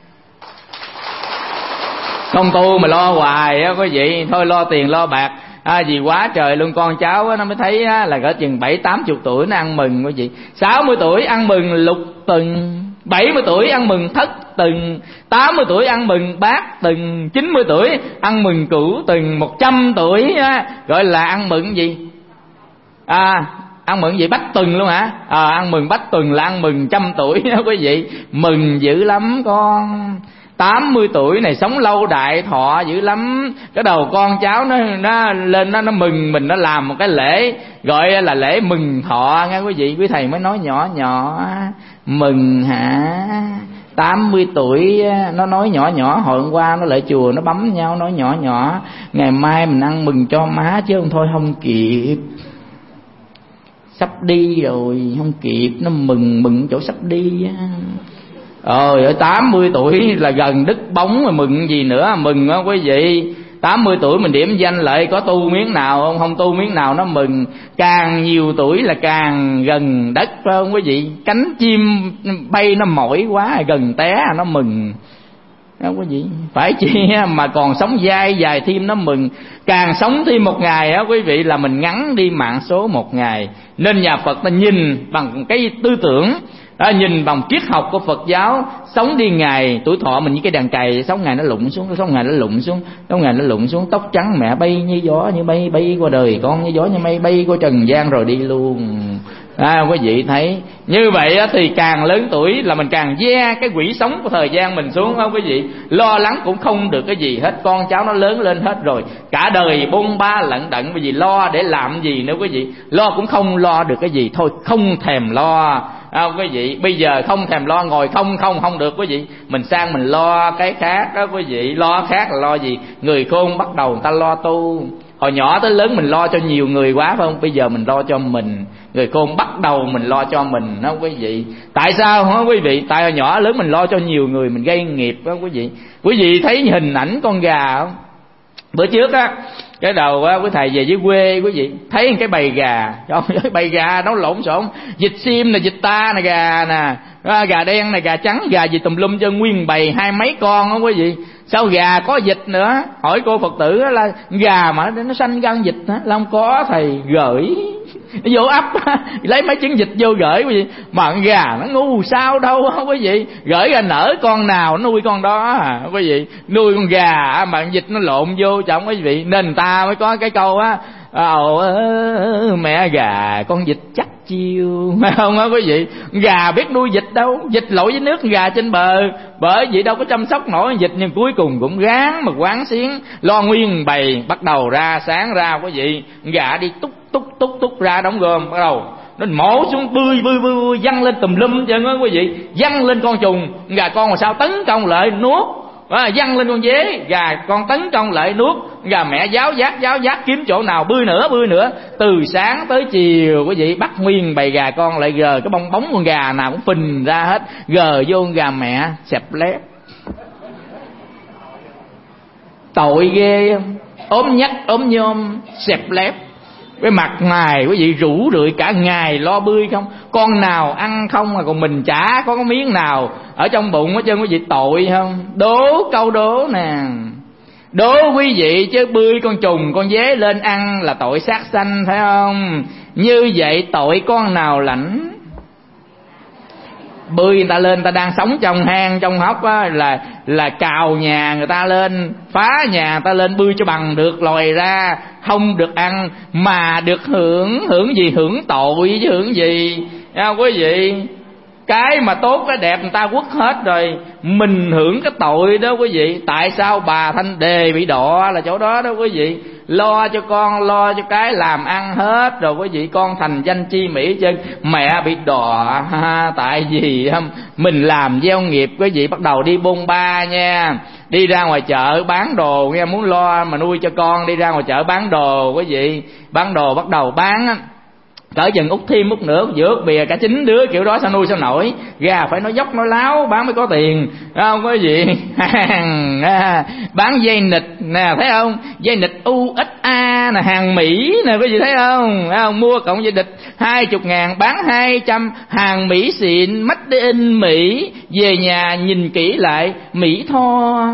Không tu mà lo hoài á quý vị, thôi lo tiền lo bạc vì quá trời luôn. Con cháu nó mới thấy là cỡ chừng 70-80 tuổi nó ăn mừng quý vị. 60 tuổi ăn mừng lục tuần, 70 tuổi ăn mừng thất tuần, 80 tuổi ăn mừng bát tuần, 90 tuổi ăn mừng cửu tuần, 100 tuổi gọi là ăn mừng gì? Ăn mừng gì? Bách tuần luôn hả? Ăn mừng bách tuần là ăn mừng 100 tuổi đó quý vị. Mừng dữ lắm con. 80 tuổi này sống lâu đại thọ dữ lắm. Cái đầu con cháu nó lên nó mừng mình, nó làm một cái lễ gọi là lễ mừng thọ nghe quý vị. Quý thầy mới nói nhỏ mừng hả? 80 tuổi nó nói nhỏ, hồi hôm qua nó lại chùa nó bấm nhau nói nhỏ, ngày mai mình ăn mừng cho má chứ không thôi không kịp, sắp đi rồi không kịp. Nó mừng chỗ sắp đi á. Ở 80 tuổi là gần đứt bóng mà mừng gì nữa. Mừng đó quý vị. 80 tuổi mình điểm danh lại có tu miếng nào không? Không tu miếng nào nó mừng. Càng nhiều tuổi là càng gần đất phải không quý vị? Cánh chim bay nó mỏi quá gần té nó mừng đó quý vị. Phải chi mà còn sống dài thêm nó mừng. Càng sống thêm một ngày á quý vị là mình ngắn đi mạng số một ngày. Nên nhà Phật ta nhìn bằng cái tư tưởng, nhìn bằng triết học của Phật giáo. Sống đi ngày, tuổi thọ mình như cái đàn cày, sống ngày nó lụng xuống, sống ngày nó lụng xuống, sống ngày nó lụng xuống. Tóc trắng mẹ bay như gió như mây, bay qua đời con như gió như mây, bay qua trần gian rồi đi luôn. Quý vị thấy như vậy thì càng lớn tuổi là mình càng ve cái quỹ sống của thời gian mình xuống không quý vị. Lo lắng cũng không được cái gì hết. Con cháu nó lớn lên hết rồi, cả đời bôn ba lận đận, bởi vì lo để làm gì nữa quý vị. Lo cũng không lo được cái gì, thôi không thèm lo quý vị. Bây giờ không thèm lo, ngồi không được quý vị. Mình sang mình lo cái khác đó quý vị. Lo khác là lo gì? Người khôn bắt đầu người ta lo tu. Hồi nhỏ tới lớn mình lo cho nhiều người quá phải không? Bây giờ mình lo cho mình, người khôn bắt đầu mình lo cho mình đó quý vị. Tại sao hả quý vị? Tại hồi nhỏ lớn mình lo cho nhiều người, mình gây nghiệp đó quý vị. Quý vị thấy hình ảnh con gà không? Bữa trước á, cái đầu á quý thầy về dưới quê quý vị thấy một cái bầy gà, bầy gà nó lộn xộn, vịt sim nè, vịt ta nè, gà nè, gà đen nè, gà trắng, gà gì tùm lum, cho nguyên bầy 20 mấy con đó quý vị. Sao gà có vịt nữa? Hỏi cô Phật tử là gà mà nó sanh gan vịt hả? Là không có, thầy gửi vô ấp lấy mấy trứng vịt vô gửi quý vị. Mà con gà nó ngu sao đâu quý vị, gửi ra nở con nào nuôi con đó quý vị. Nuôi con gà mà con vịt nó lộn vô trọng quý vị. Nên người ta mới có cái câu á, mẹ gà con vịt chắc chiêu, phải không á quý vị? Gà biết nuôi vịt đâu, vịt lội với nước gà trên bờ, bởi vậy đâu có chăm sóc nổi vịt. Nhưng cuối cùng cũng ráng mà quán xuyến lo nguyên bầy. Bắt đầu ra sáng ra quý vị, gà đi túc ra đóng gom, bắt đầu nó mổ xuống bươi văng lên tùm lum chân á quý vị. Văng lên con trùng, gà con mà sao tấn công lại nuốt, văng lên con dế, gà con tấn công lại nuốt. Gà mẹ giáo giác kiếm chỗ nào bươi nữa. Từ sáng tới chiều quý vị bắt nguyên bầy gà con lại, gờ cái bong bóng con gà nào cũng phình ra hết, gờ vô con gà mẹ xẹp lép. Tội ghê không? Ốm nhách ốm nhôm xẹp lép. Cái mặt ngày quý vị rủ rượi cả ngày lo bươi không, con nào ăn không mà còn mình chả có miếng nào ở trong bụng hết trơn quý vị. Tội không? Đố câu đố nè, đố quý vị chứ bươi con trùng con dế lên ăn là tội sát sanh phải không? Như vậy tội con nào lãnh? Bươi người ta lên, người ta đang sống trong hang trong hốc á, là cào nhà người ta lên, phá nhà người ta lên, bươi cho bằng được lòi ra, không được ăn mà được hưởng gì? Hưởng tội chứ hưởng gì quý vị. Cái mà tốt cái đẹp người ta quất hết rồi, mình hưởng cái tội đó quý vị. Tại sao bà Thanh Đề bị đọa là chỗ đó đó quý vị. Lo cho con, lo cho cái làm ăn hết rồi quý vị, con thành danh chi mỹ chân, mẹ bị đọa tại vì mình làm gieo nghiệp quý vị. Bắt đầu đi bôn ba nha, đi ra ngoài chợ bán đồ nghe, muốn lo mà nuôi cho con, đi ra ngoài chợ bán đồ quý vị. Bán đồ bắt đầu bán cỡ chừng út thêm út nữa, giữa bìa cả 9 đứa kiểu đó sao nuôi sao nổi. Gà phải nói dốc nói láo bán mới có tiền, không có gì. Bán dây nịch nè, thấy không? Dây nịch USA nè, hàng Mỹ nè quý vị thấy không? Mua cộng dây nịch 20.000 bán 200, hàng Mỹ xịn, made in Mỹ, về nhà nhìn kỹ lại Mỹ tho.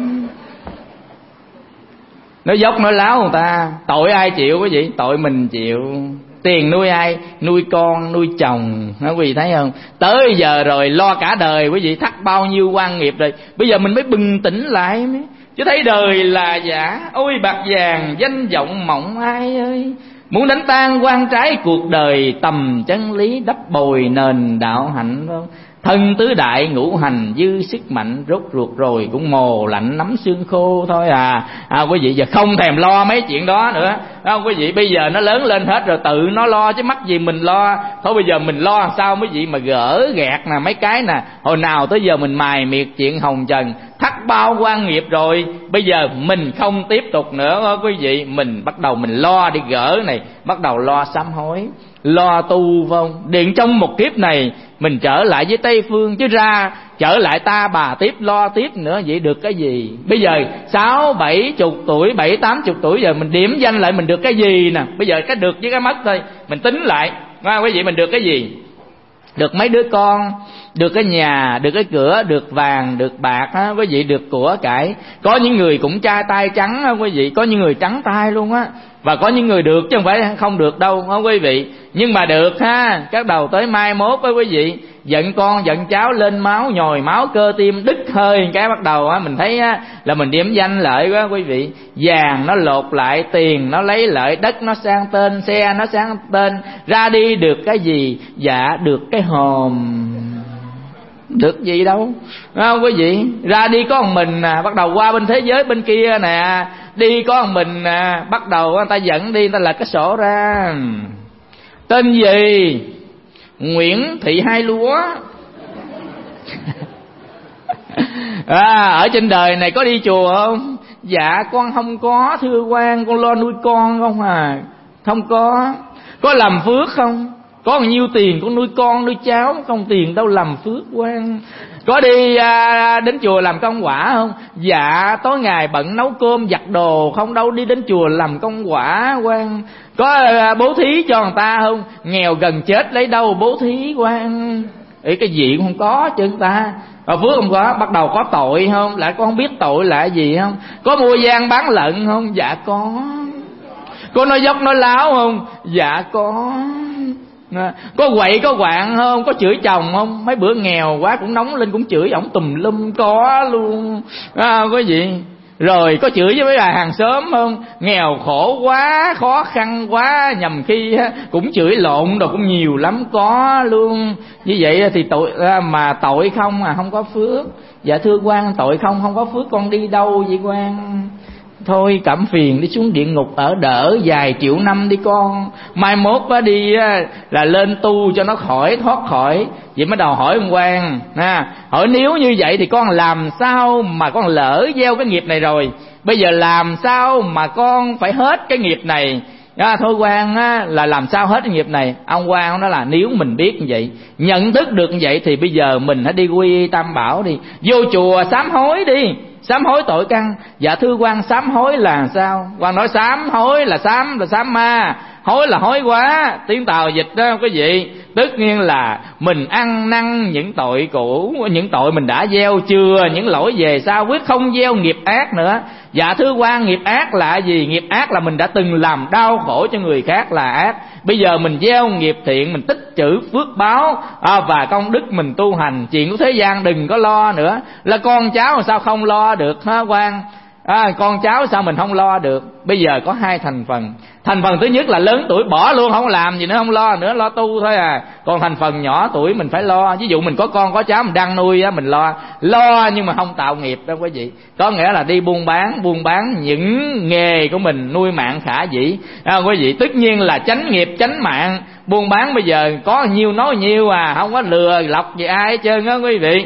Nói dốc nói láo người ta, tội ai chịu quý vị? Tội mình chịu. Tiền nuôi ai? Nuôi con, nuôi chồng, quý vị thấy không? Tới giờ rồi lo cả đời quý vị, thắt bao nhiêu oan nghiệp rồi. Bây giờ mình mới bừng tỉnh lại chứ thấy đời là giả. Ôi bạc vàng danh vọng mộng ai ơi, muốn đánh tan quan trái cuộc đời, tầm chân lý đắp bồi nền đạo hạnh không? Thân tứ đại ngũ hành dư sức mạnh, rốt ruột rồi cũng mồ lạnh nắm xương khô thôi quý vị. Giờ không thèm lo mấy chuyện đó nữa không quý vị. Bây giờ nó lớn lên hết rồi, tự nó lo chứ mắc gì mình lo. Thôi bây giờ mình lo làm sao quý vị mà gỡ gạt nè mấy cái nè. Hồi nào tới giờ mình mài miệt chuyện hồng trần, thắt bao quan nghiệp rồi, bây giờ mình không tiếp tục nữa quý vị. Mình bắt đầu mình lo đi gỡ này, bắt đầu lo sám hối, lo tu vong. Điện trong một kiếp này mình trở lại với Tây Phương, chứ ra trở lại ta bà tiếp lo tiếp nữa vậy được cái gì? Bây giờ 60-70 tuổi, 70-80 tuổi giờ mình điểm danh lại mình được cái gì nè? Bây giờ cái được với cái mất thôi, mình tính lại quý vị, mình được cái gì? Được mấy đứa con, được cái nhà, được cái cửa, được vàng, được bạc quý vị, được của cải. Có những người cũng trai tay trắng quý vị, có những người trắng tay luôn á. Và có những người được chứ không phải không được đâu quý vị. Nhưng mà được các đầu tới mai mốt quý vị, giận con giận cháu lên máu, nhồi máu cơ tim đứt hơi cái bắt đầu mình thấy là mình điểm danh lợi quá quý vị. Vàng nó lột lại, tiền nó lấy lại, đất nó sang tên, xe nó sang tên, ra đi được cái gì? Dạ được cái hòm, được gì đâu quý vị. Ra đi có một mình bắt đầu qua bên thế giới bên kia nè, đi có một mình bắt đầu người ta dẫn đi, người ta lật cái sổ ra, tên gì? Nguyễn Thị Hai Lúa. Ở trên đời này có đi chùa không? Dạ con không có thưa quan, con lo nuôi con không à. Không có làm phước không? Có bao nhiêu tiền con nuôi con nuôi cháu, không tiền đâu làm phước quan. Có đi đến chùa làm công quả không? Dạ tối ngày bận nấu cơm giặt đồ, không đâu đi đến chùa làm công quả quan. Có bố thí cho người ta không? Nghèo gần chết lấy đâu bố thí quan. Cái gì cũng không có chứ người ta. Phước không có, bắt đầu có tội không? Lại con không biết tội là gì không? Có mua gian bán lận không? Dạ có nói dốc nói láo không? Dạ có quậy có quạng không? Có chửi chồng không? Mấy bữa nghèo quá cũng nóng lên cũng chửi ổng tùm lum, có luôn. Có gì? Rồi có chửi với mấy bà hàng xóm không? Nghèo khổ quá, khó khăn quá, nhầm khi cũng chửi lộn đồ cũng nhiều lắm, có luôn. Như vậy thì tội mà tội không mà không có phước. Dạ thưa quan, tội không có phước con đi đâu vậy quan? Thôi cảm phiền đi xuống địa ngục ở đỡ vài triệu năm đi con. Mai mốt á đi là lên tu cho nó thoát khỏi. Vậy mới đầu hỏi ông quan hỏi nếu như vậy thì con làm sao mà con lỡ gieo cái nghiệp này rồi, bây giờ làm sao mà con phải hết cái nghiệp này? Thôi quan là làm sao hết cái nghiệp này? Ông quan nói là nếu mình biết như vậy, nhận thức được như vậy thì bây giờ mình hãy đi quy Tam Bảo đi, vô chùa sám hối đi, sám hối tội căn. Dạ thưa quan, sám hối là sao? Quan nói sám hối là sám ma, hối là hối quá, tiếng Tàu dịch đó quý vị. Tất nhiên là mình ăn năn những tội cũ, những tội mình đã gieo, chừa những lỗi về sau, quyết không gieo nghiệp ác nữa. Dạ thưa quan, nghiệp ác là gì? Nghiệp ác là mình đã từng làm đau khổ cho người khác là ác. Bây giờ mình gieo nghiệp thiện, mình tích trữ phước báo và công đức mình tu hành. Chuyện của thế gian đừng có lo nữa. Là con cháu sao không lo được hả quan? Con cháu sao mình không lo được? Bây giờ có hai thành phần. Thành phần thứ nhất là lớn tuổi bỏ luôn, không làm gì nữa, không lo nữa, lo tu thôi à. Còn thành phần nhỏ tuổi mình phải lo. Ví dụ mình có con có cháu mình đang nuôi á, mình lo nhưng mà không tạo nghiệp đâu quý vị. Có nghĩa là đi buôn bán những nghề của mình nuôi mạng khả dĩ quý vị. Tất nhiên là tránh nghiệp tránh mạng. Buôn bán bây giờ có nhiêu nói nhiêu không có lừa lọc gì ai hết trơn á quý vị.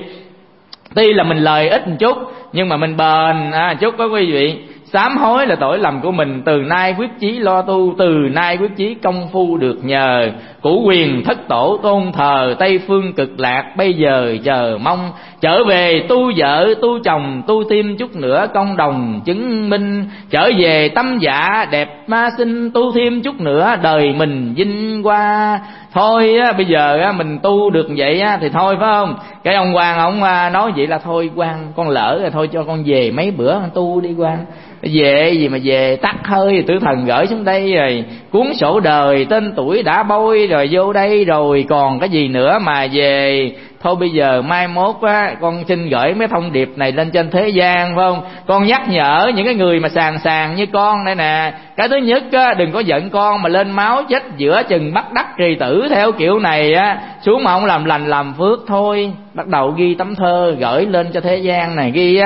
Tuy là mình lời ít một chút nhưng mà mình bền chút đó quý vị. Sám hối là tội lầm của mình, từ nay quyết chí lo tu, từ nay quyết chí công phu được nhờ. Cửu quyền thất tổ tôn thờ, Tây phương cực lạc bây giờ chờ mong. Trở về tu vợ tu chồng, tu thêm chút nữa công đồng chứng minh. Trở về tâm dạ đẹp ma sinh, tu thêm chút nữa đời mình vinh qua. Thôi bây giờ mình tu được vậy thì thôi phải không? Cái ông quan ông nói vậy là thôi quan, con lỡ rồi, thôi cho con về mấy bữa con tu đi quan. Về gì mà về, tắt hơi tử thần gửi xuống đây rồi, cuốn sổ đời tên tuổi đã bôi rồi vô đây rồi, còn cái gì nữa mà về. Thôi bây giờ mai mốt con xin gửi mấy thông điệp này lên trên thế gian phải không? Con nhắc nhở những cái người mà sàng như con đây nè. Cái thứ nhất đừng có giận con mà lên máu chết giữa chừng bắt đắc trì tử theo kiểu này xuống mà không làm lành làm phước. Thôi bắt đầu ghi tấm thơ gửi lên cho thế gian này, ghi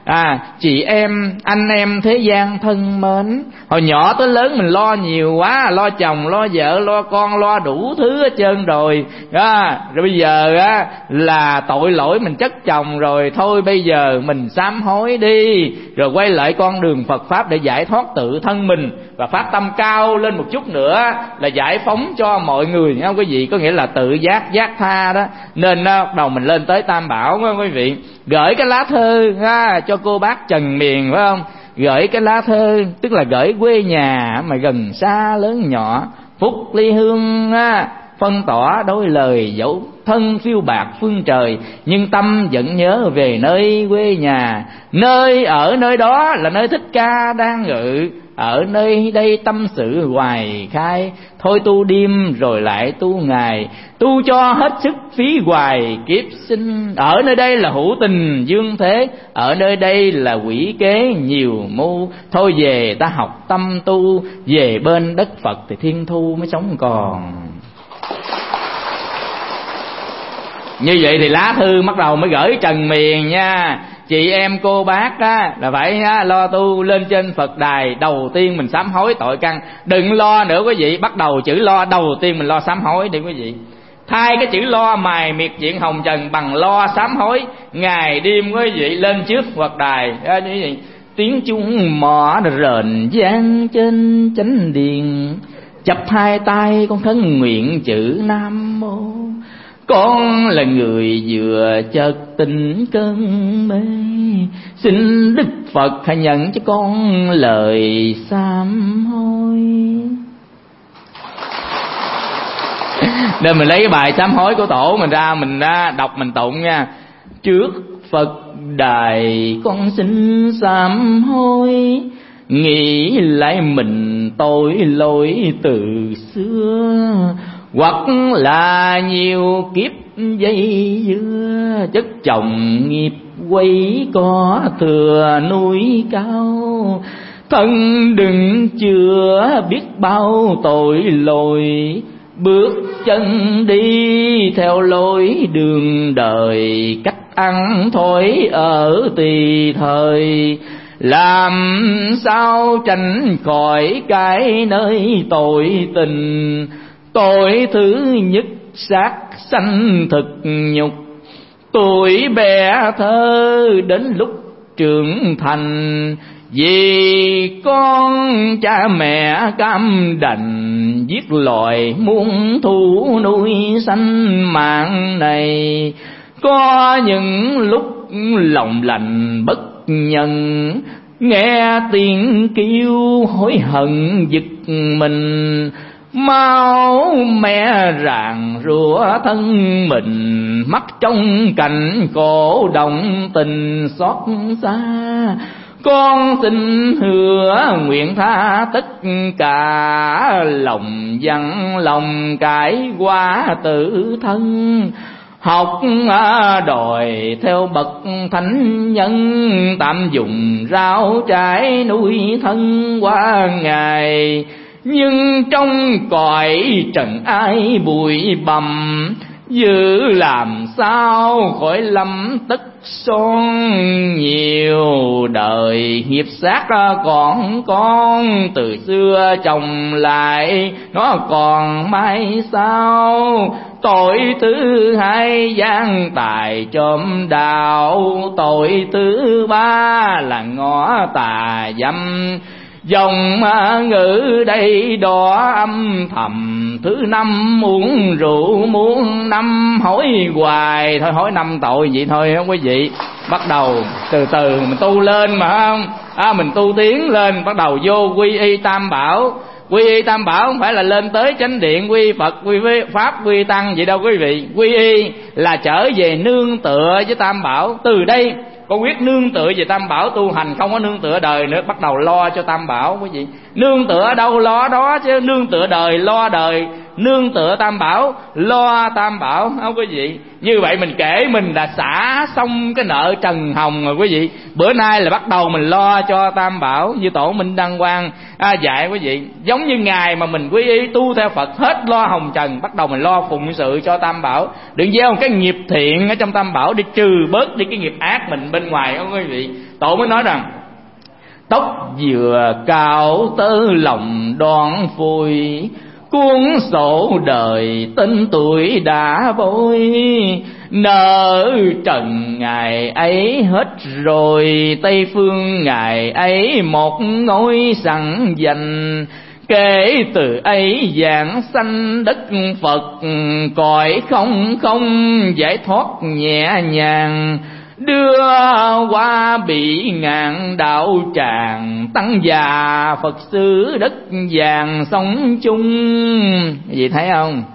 chị em anh em thế gian thân mến. Hồi nhỏ tới lớn mình lo nhiều quá, lo chồng lo vợ lo con lo đủ thứ hết trơn rồi rồi bây giờ là tội lỗi mình chất chồng rồi. Thôi bây giờ mình sám hối đi, rồi quay lại con đường Phật Pháp để giải thoát tự thân mình, và phát tâm cao lên một chút nữa là giải phóng cho mọi người nha quý vị. Có nghĩa là tự giác tha đó. Nên bắt đầu mình lên tới Tam Bảo nha quý vị. Gửi cái lá thơ cho cô bác Trần Miền phải không? Gửi cái lá thơ tức là gửi quê nhà mà gần xa lớn nhỏ. Phúc ly hương phân tỏ đôi lời dẫu thân phiêu bạc phương trời, nhưng tâm vẫn nhớ về nơi quê nhà. Nơi ở nơi đó là nơi Thích Ca đang ngự, ở nơi đây tâm sự hoài khai. Thôi tu đêm rồi lại tu ngày, tu cho hết sức phí hoài kiếp sinh. Ở nơi đây là hữu tình dương thế, ở nơi đây là quỷ kế nhiều mưu. Thôi về ta học tâm tu, về bên đất Phật thì thiên thu mới sống còn. Như vậy thì lá thư bắt đầu mới gửi Trần Miền nha. Chị em cô bác là phải lo tu lên trên Phật đài. Đầu tiên mình sám hối tội căn. Đừng lo nữa quý vị, bắt đầu chữ lo đầu tiên mình lo sám hối đi quý vị. Thay cái chữ lo mài miệt chuyện hồng trần bằng lo sám hối. Ngày đêm quý vị lên trước Phật đài quý vị. tiếng chuông mõ rền vang trên chánh điện. Chắp hai tay con thân nguyện chữ Nam Mô. Con là người vừa chợt tỉnh cơn mê, xin Đức Phật hãy nhận cho con lời sám hối. Nên mình lấy cái bài sám hối của tổ mình ra đọc mình tụng nha. Trước Phật đài con xin sám hối, nghĩ lại mình tội lỗi từ xưa, hoặc là nhiều kiếp dây dưa, chất chồng nghiệp quay có thừa núi cao. Thân đừng chữa biết bao tội lỗi, bước chân đi theo lối đường đời. Cách ăn thổi ở tùy thời, làm sao tránh khỏi cái nơi tội tình. Tội thứ nhất sát sanh thực nhục, tuổi bé thơ đến lúc trưởng thành. Vì con cha mẹ cam đành, giết loài muôn thu nuôi sanh mạng này. Có những lúc lòng lành bất nhân, nghe tiếng kêu hối hận giật mình. Máu mẹ ràng rủa thân mình, mắt trong cảnh cổ động tình xót xa. Con xin hứa nguyện tha tất cả, lòng dằn lòng cải qua tự thân. Học đòi theo bậc thánh nhân, tạm dùng rau trái nuôi thân qua ngày. Nhưng trong cõi trần ai bụi bặm, giữ làm sao khỏi lâm tất son. Nhiều đời nghiệp sát còn con, từ xưa chồng lại nó còn mai sao. Tội thứ hai gian tài trộm đạo, tội thứ ba là ngõ tà dâm. Dòng ngữ đây đó âm thầm, thứ năm uống rượu muốn năm hỏi hoài. Thôi hỏi năm tội vậy thôi không quý vị. Bắt đầu từ từ mình tu lên mà không mình tu tiến lên, bắt đầu vô quy y tam bảo. Quy y tam bảo không phải là lên tới chánh điện quy Phật, quy Pháp, quy Tăng vậy đâu quý vị. Quy y là trở về nương tựa với tam bảo. Từ đây con quyết nương tựa về tam bảo tu hành, không có nương tựa đời nữa, bắt đầu lo cho tam bảo quý vị. Nương tựa ở đâu lo đó chứ, nương tựa đời lo đời, nương tựa tam bảo lo tam bảo không quý vị. Như vậy mình kể mình đã xả xong cái nợ trần hồng rồi quý vị. Bữa nay là bắt đầu mình lo cho tam bảo, như tổ Minh Đăng Quang dạy quý vị. Giống như ngày mà mình quy y tu theo Phật hết lo hồng trần, bắt đầu mình lo phụng sự cho tam bảo. Đừng gieo một cái nghiệp thiện ở trong tam bảo để trừ bớt đi cái nghiệp ác mình bên ngoài không quý vị. Tổ mới nói rằng tóc vừa cao tơ lòng đoan phôi, cuốn sổ đời tên tuổi đã vội. Nợ trần ngày ấy hết rồi, Tây phương ngày ấy một ngôi sẵn dành. Kể từ ấy giảng sanh đất Phật, cõi không không giải thoát nhẹ nhàng. Đưa qua bị ngàn đạo tràng, tăng già Phật xứ đất vàng sống chung. Gì thấy không?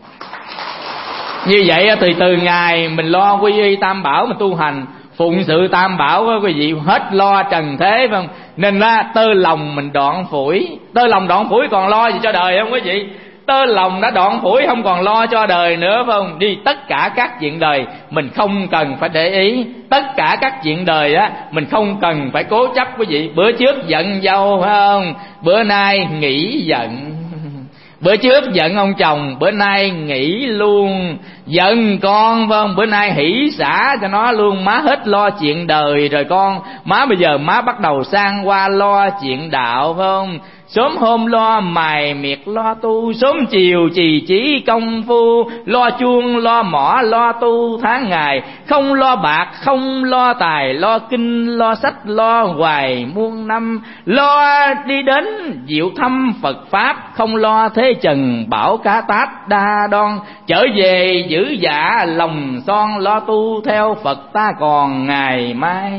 Như vậy từ từ ngày mình lo quy y tam bảo, mình tu hành phụng sự tam bảo đó quý vị, hết lo trần thế phải không? Nên tơ lòng mình đoạn phủi. Tơ lòng đoạn phủi còn lo gì cho đời không quý vị? Tơ lòng đã đoạn phủi không còn lo cho đời nữa phải không? Đi tất cả các chuyện đời mình không cần phải để ý. Tất cả các chuyện đời mình không cần phải cố chấp quý vị. Bữa trước giận dâu phải không? Bữa nay nghỉ giận. Bữa trước giận ông chồng, bữa nay nghỉ luôn. giận con phải không, bữa nay hỷ xả cho nó luôn, má hết lo chuyện đời rồi con, má bây giờ má bắt đầu sang qua lo chuyện đạo phải không. Sớm hôm lo mài miệt lo tu, sớm chiều trì trí công phu, lo chuông lo mỏ lo tu tháng ngày, không lo bạc không lo tài, lo kinh lo sách lo hoài muôn năm, lo đi đến diệu thăm Phật pháp, không lo thế trần bảo cá tát đa đoan, trở về giữ dạ lòng son, lo tu theo Phật ta còn ngày mai.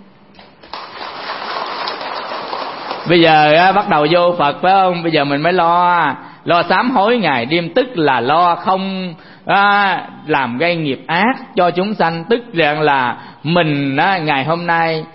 Bây giờ bắt đầu vô Phật phải không, bây giờ mình mới lo sám hối ngày đêm, tức là lo không làm gây nghiệp ác cho chúng sanh. Tức rằng là mình ngày hôm nay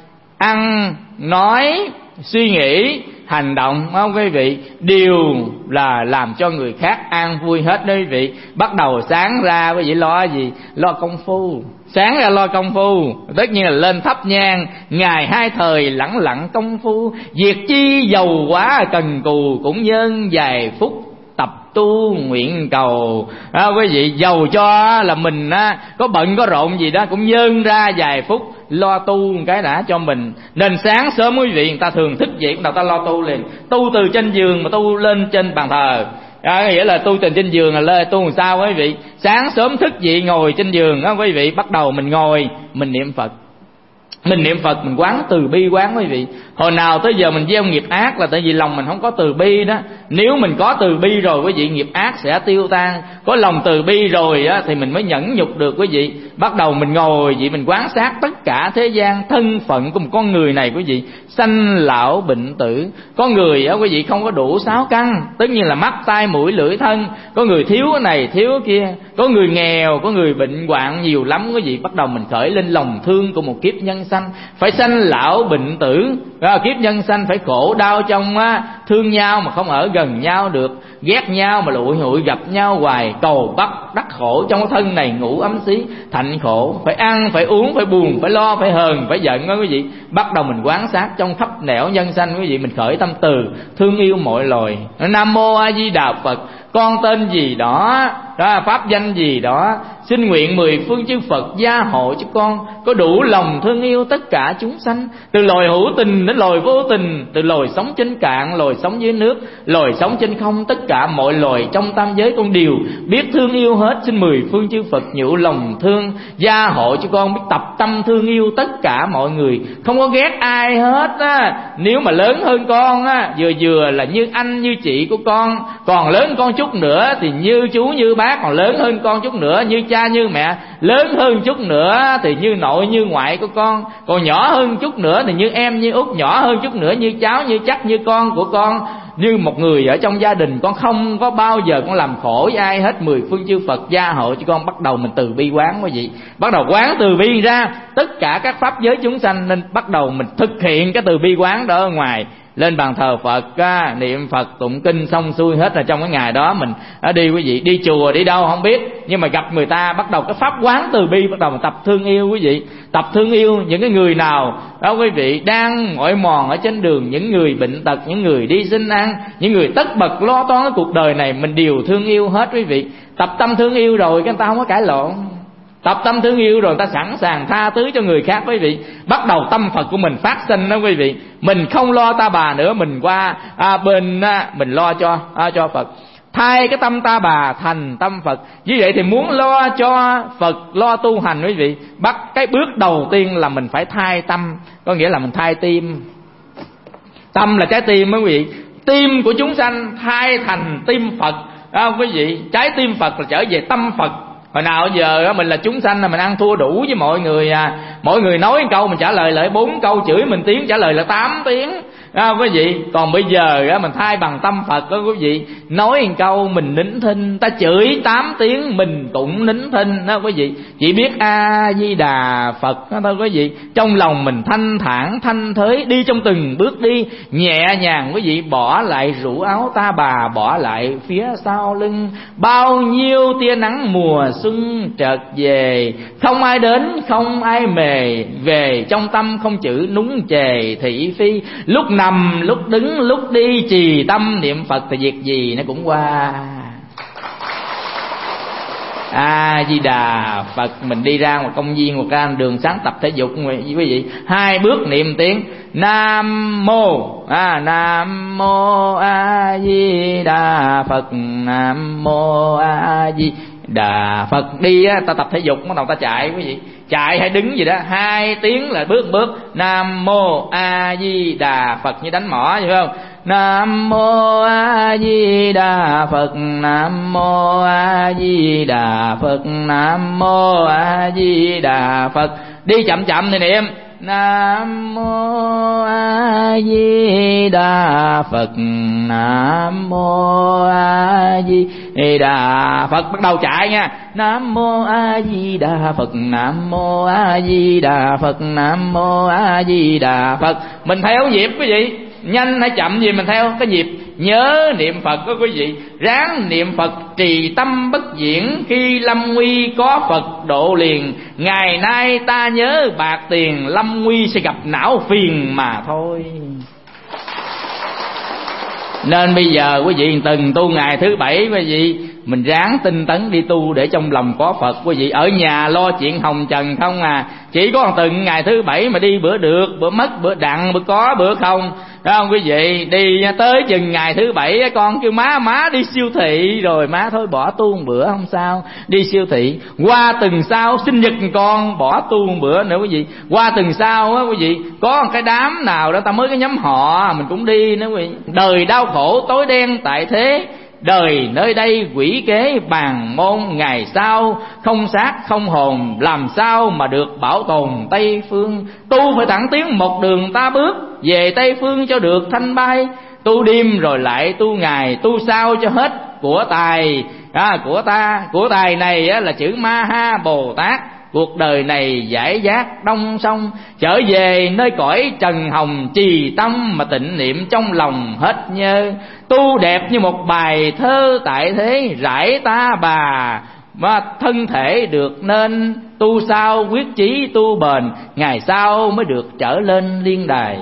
ăn nói suy nghĩ hành động không quý vị, đều là làm cho người khác an vui hết đó quý vị. Bắt đầu sáng ra quý vị lo gì? Lo công phu. Sáng ra lo công phu, tất nhiên là lên thắp nhang, ngày hai thời lẳng lặng công phu, việc chi giàu quá cần cù, cũng nhân vài phút tập tu nguyện cầu. Quý vị, giàu cho là mình có bận có rộn gì đó, cũng nhân ra vài phút lo tu một cái đã cho mình. Nên sáng sớm quý vị, người ta thường thức dậy bắt đầu ta lo tu liền, tu từ trên giường mà tu lên trên bàn thờ. Nghĩa là tu từ trên giường là lên tu làm sao quý vị? Sáng sớm thức dậy ngồi trên giường đó quý vị, bắt đầu mình ngồi mình niệm Phật. Mình niệm Phật, mình quán từ bi quán quý vị. Hồi nào tới giờ mình gieo nghiệp ác là tại vì lòng mình không có từ bi đó. Nếu mình có từ bi rồi quý vị, nghiệp ác sẽ tiêu tan. Có lòng từ bi rồi á thì mình mới nhẫn nhục được quý vị. Bắt đầu mình ngồi vậy, mình quán sát tất cả thế gian, thân phận của một con người này quý vị, sanh lão bệnh tử. Có người á quý vị không có đủ 6 căn, tất nhiên là mắt tai mũi lưỡi thân. Có người thiếu cái này thiếu cái kia, có người nghèo, có người bệnh hoạn nhiều lắm quý vị. Bắt đầu mình khởi lên lòng thương của một kiếp nhân sanh, phải sanh lão bệnh tử. Kiếp nhân sanh phải khổ đau trong thương nhau mà không ở gần nhau được, ghét nhau mà lụi hụi gặp nhau hoài, cầu bắt đắc khổ trong cái thân này ngủ ấm xí thành khổ. Phải ăn phải uống phải buồn phải lo phải hờn phải giận đó quý vị. Bắt đầu mình quán sát trong khắp nẻo nhân sanh quý vị, mình khởi tâm từ thương yêu mọi loài. Nam mô A Di Đà Phật, con tên gì đó, pháp danh gì đó, xin nguyện 10 phương chư Phật gia hộ cho con có đủ lòng thương yêu tất cả chúng sanh, từ loài hữu tình đến loài vô tình, từ loài sống trên cạn, loài sống dưới nước, loài sống trên không, tất cả mọi loài trong tam giới con đều biết thương yêu hết. Xin 10 phương chư Phật nhủ lòng thương gia hộ cho con biết tập tâm thương yêu tất cả mọi người, không có ghét ai hết á. Nếu mà lớn hơn con á, vừa là như anh như chị của con, còn lớn con chút nữa thì như chú như bác, còn lớn hơn con chút nữa như cha như mẹ, lớn hơn chút nữa thì như nội như ngoại của con, còn nhỏ hơn chút nữa thì như em như út, nhỏ hơn chút nữa như cháu như chắc như con của con. Như một người ở trong gia đình, con không có bao giờ con làm khổ với ai hết. 10 phương chư Phật gia hộ cho con. Bắt đầu mình từ bi quán quý vị, bắt đầu quán từ bi ra tất cả các pháp giới chúng sanh. Nên bắt đầu mình thực hiện cái từ bi quán đó ở ngoài. Lên bàn thờ Phật niệm Phật tụng kinh xong xuôi hết là trong cái ngày đó mình đi quý vị, đi chùa đi đâu không biết, nhưng mà gặp người ta bắt đầu cái pháp quán từ bi, bắt đầu mình tập thương yêu quý vị. Tập thương yêu những cái người nào đó quý vị đang mỏi mòn ở trên đường, những người bệnh tật, những người đi xin ăn, những người tất bật lo toan cái cuộc đời này, mình đều thương yêu hết quý vị. Tập tâm thương yêu rồi cái người ta không có cãi lộn. Tập tâm thương yêu rồi người ta sẵn sàng tha thứ cho người khác quý vị. Bắt đầu tâm Phật của mình phát sinh đó quý vị. Mình không lo ta bà nữa, mình qua bên mình lo cho Phật. Thay cái tâm ta bà thành tâm Phật. Như vậy thì muốn lo cho Phật, lo tu hành quý vị, bắt cái bước đầu tiên là mình phải thay tâm. Có nghĩa là mình thay tim. Tâm là trái tim đó quý vị. Tim của chúng sanh thay thành tim Phật quý vị. Trái tim Phật là trở về tâm Phật. Hồi nào giờ mình là chúng sanh là mình ăn thua đủ với mọi người. Mỗi người nói một câu mình trả lời lại 4 câu, chửi mình tiếng trả lời là 8 tiếng quý vị. Còn bây giờ mình thay bằng tâm Phật đó quý vị. Nói một câu mình nín thinh, ta chửi 8 tiếng mình cũng nín thinh đó quý vị. Chỉ biết A Di Đà Phật đó thôi quý vị. Trong lòng mình thanh thản thanh thới, đi trong từng bước đi nhẹ nhàng quý vị. Bỏ lại rủ áo ta bà, bỏ lại phía sau lưng. Bao nhiêu tia nắng mùa xuân chợt về, không ai đến không ai mề, về trong tâm không chữ núng chề thị phi. Lúc nằm lúc đứng lúc đi trì tâm niệm Phật thì việc gì nó cũng qua. A Di Đà Phật. Mình đi ra một công viên, một ra đường sáng tập thể dục quý vị, 2 bước niệm tiếng Nam Mô Nam Mô A Di Đà Phật, Nam Mô A Di Đà Phật. Đi á, ta tập thể dục bắt đầu ta chạy quý vị, chạy hay đứng gì đó 2 tiếng là bước Nam Mô A Di Đà Phật, như đánh mõ vậy phải không? Nam Mô A Di Đà Phật, Nam Mô A Di Đà Phật, Nam Mô A Di Đà Phật. Đi chậm chậm thì niệm Nam Mô A Di Đà Phật, Nam Mô A Di Đà Phật. Bắt đầu chạy nha. Nam Mô A Di Đà Phật, Nam Mô A Di Đà Phật, Nam Mô A Di Đà Phật. Mình theo nhịp quý vị, nhanh hay chậm gì mình theo cái nhịp. Nhớ niệm Phật đó quý vị, ráng niệm Phật trì tâm bất diễn, khi lâm nguy có Phật độ liền. Ngày nay ta nhớ bạc tiền, lâm nguy sẽ gặp não phiền mà thôi. Nên bây giờ quý vị từng tu ngày thứ 7 quý vị, mình ráng tinh tấn đi tu để trong lòng có Phật quý vị. Ở nhà lo chuyện hồng trần không à, chỉ có từng ngày thứ 7 mà đi bữa được, bữa mất, bữa đặng, bữa có, bữa không. Thấy không quý vị? Đi tới chừng ngày thứ 7 con kêu má đi siêu thị, rồi má thôi bỏ tu một bữa không sao, đi siêu thị. Qua tuần sau sinh nhật con bỏ tu một bữa nữa quý vị. Qua tuần sau á quý vị, có một cái đám nào đó ta mới cái nhóm họ mình cũng đi nữa quý vị. Đời đau khổ tối đen tại thế, đời nơi đây quỷ kế bàn môn. Ngày sau không xác không hồn, làm sao mà được bảo tồn Tây Phương. Tu phải thẳng tiến một đường ta bước, về Tây Phương cho được thanh bay. Tu đêm rồi lại tu ngày, tu sao cho hết của tài. Của tài này á, là chữ Ma Ha Bồ Tát. Cuộc đời này giải giác đông sông, trở về nơi cõi trần hồng. Trì tâm mà tịnh niệm trong lòng hết nhơ, tu đẹp như một bài thơ tại thế. Rải ta bà mà thân thể được nên, tu sao quyết chí tu bền. Ngày sau mới được trở lên liên đài.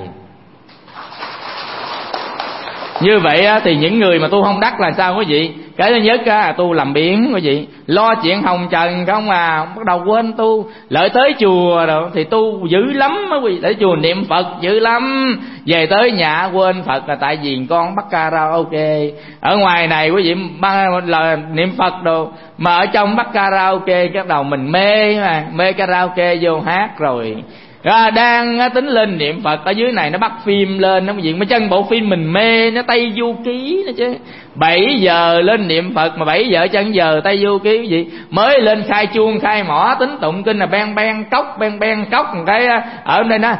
Như vậy thì những người mà tu không đắc là sao quý vị? Cái thứ nhất tu làm biếng quý vị, lo chuyện hồng trần không à, bắt đầu quên tu. Lợi tới chùa rồi thì tu dữ lắm quý vị, tới chùa niệm Phật dữ lắm, về tới nhà quên Phật là tại vì con bắt karaoke. Ở ngoài này quý vị là niệm Phật đồ, mà ở trong bắt karaoke bắt đầu mình mê karaoke vô hát rồi. Đang tính lên niệm Phật, ở dưới này nó bắt phim lên, nó diện mấy chân bộ phim mình mê, nó Tây Du Ký nữa chứ. 7 giờ lên niệm Phật mà 7 giờ chân giờ Tây Du Ký gì, mới lên khai chuông khai mỏ tính tụng kinh là ben cốc một cái ở đây nó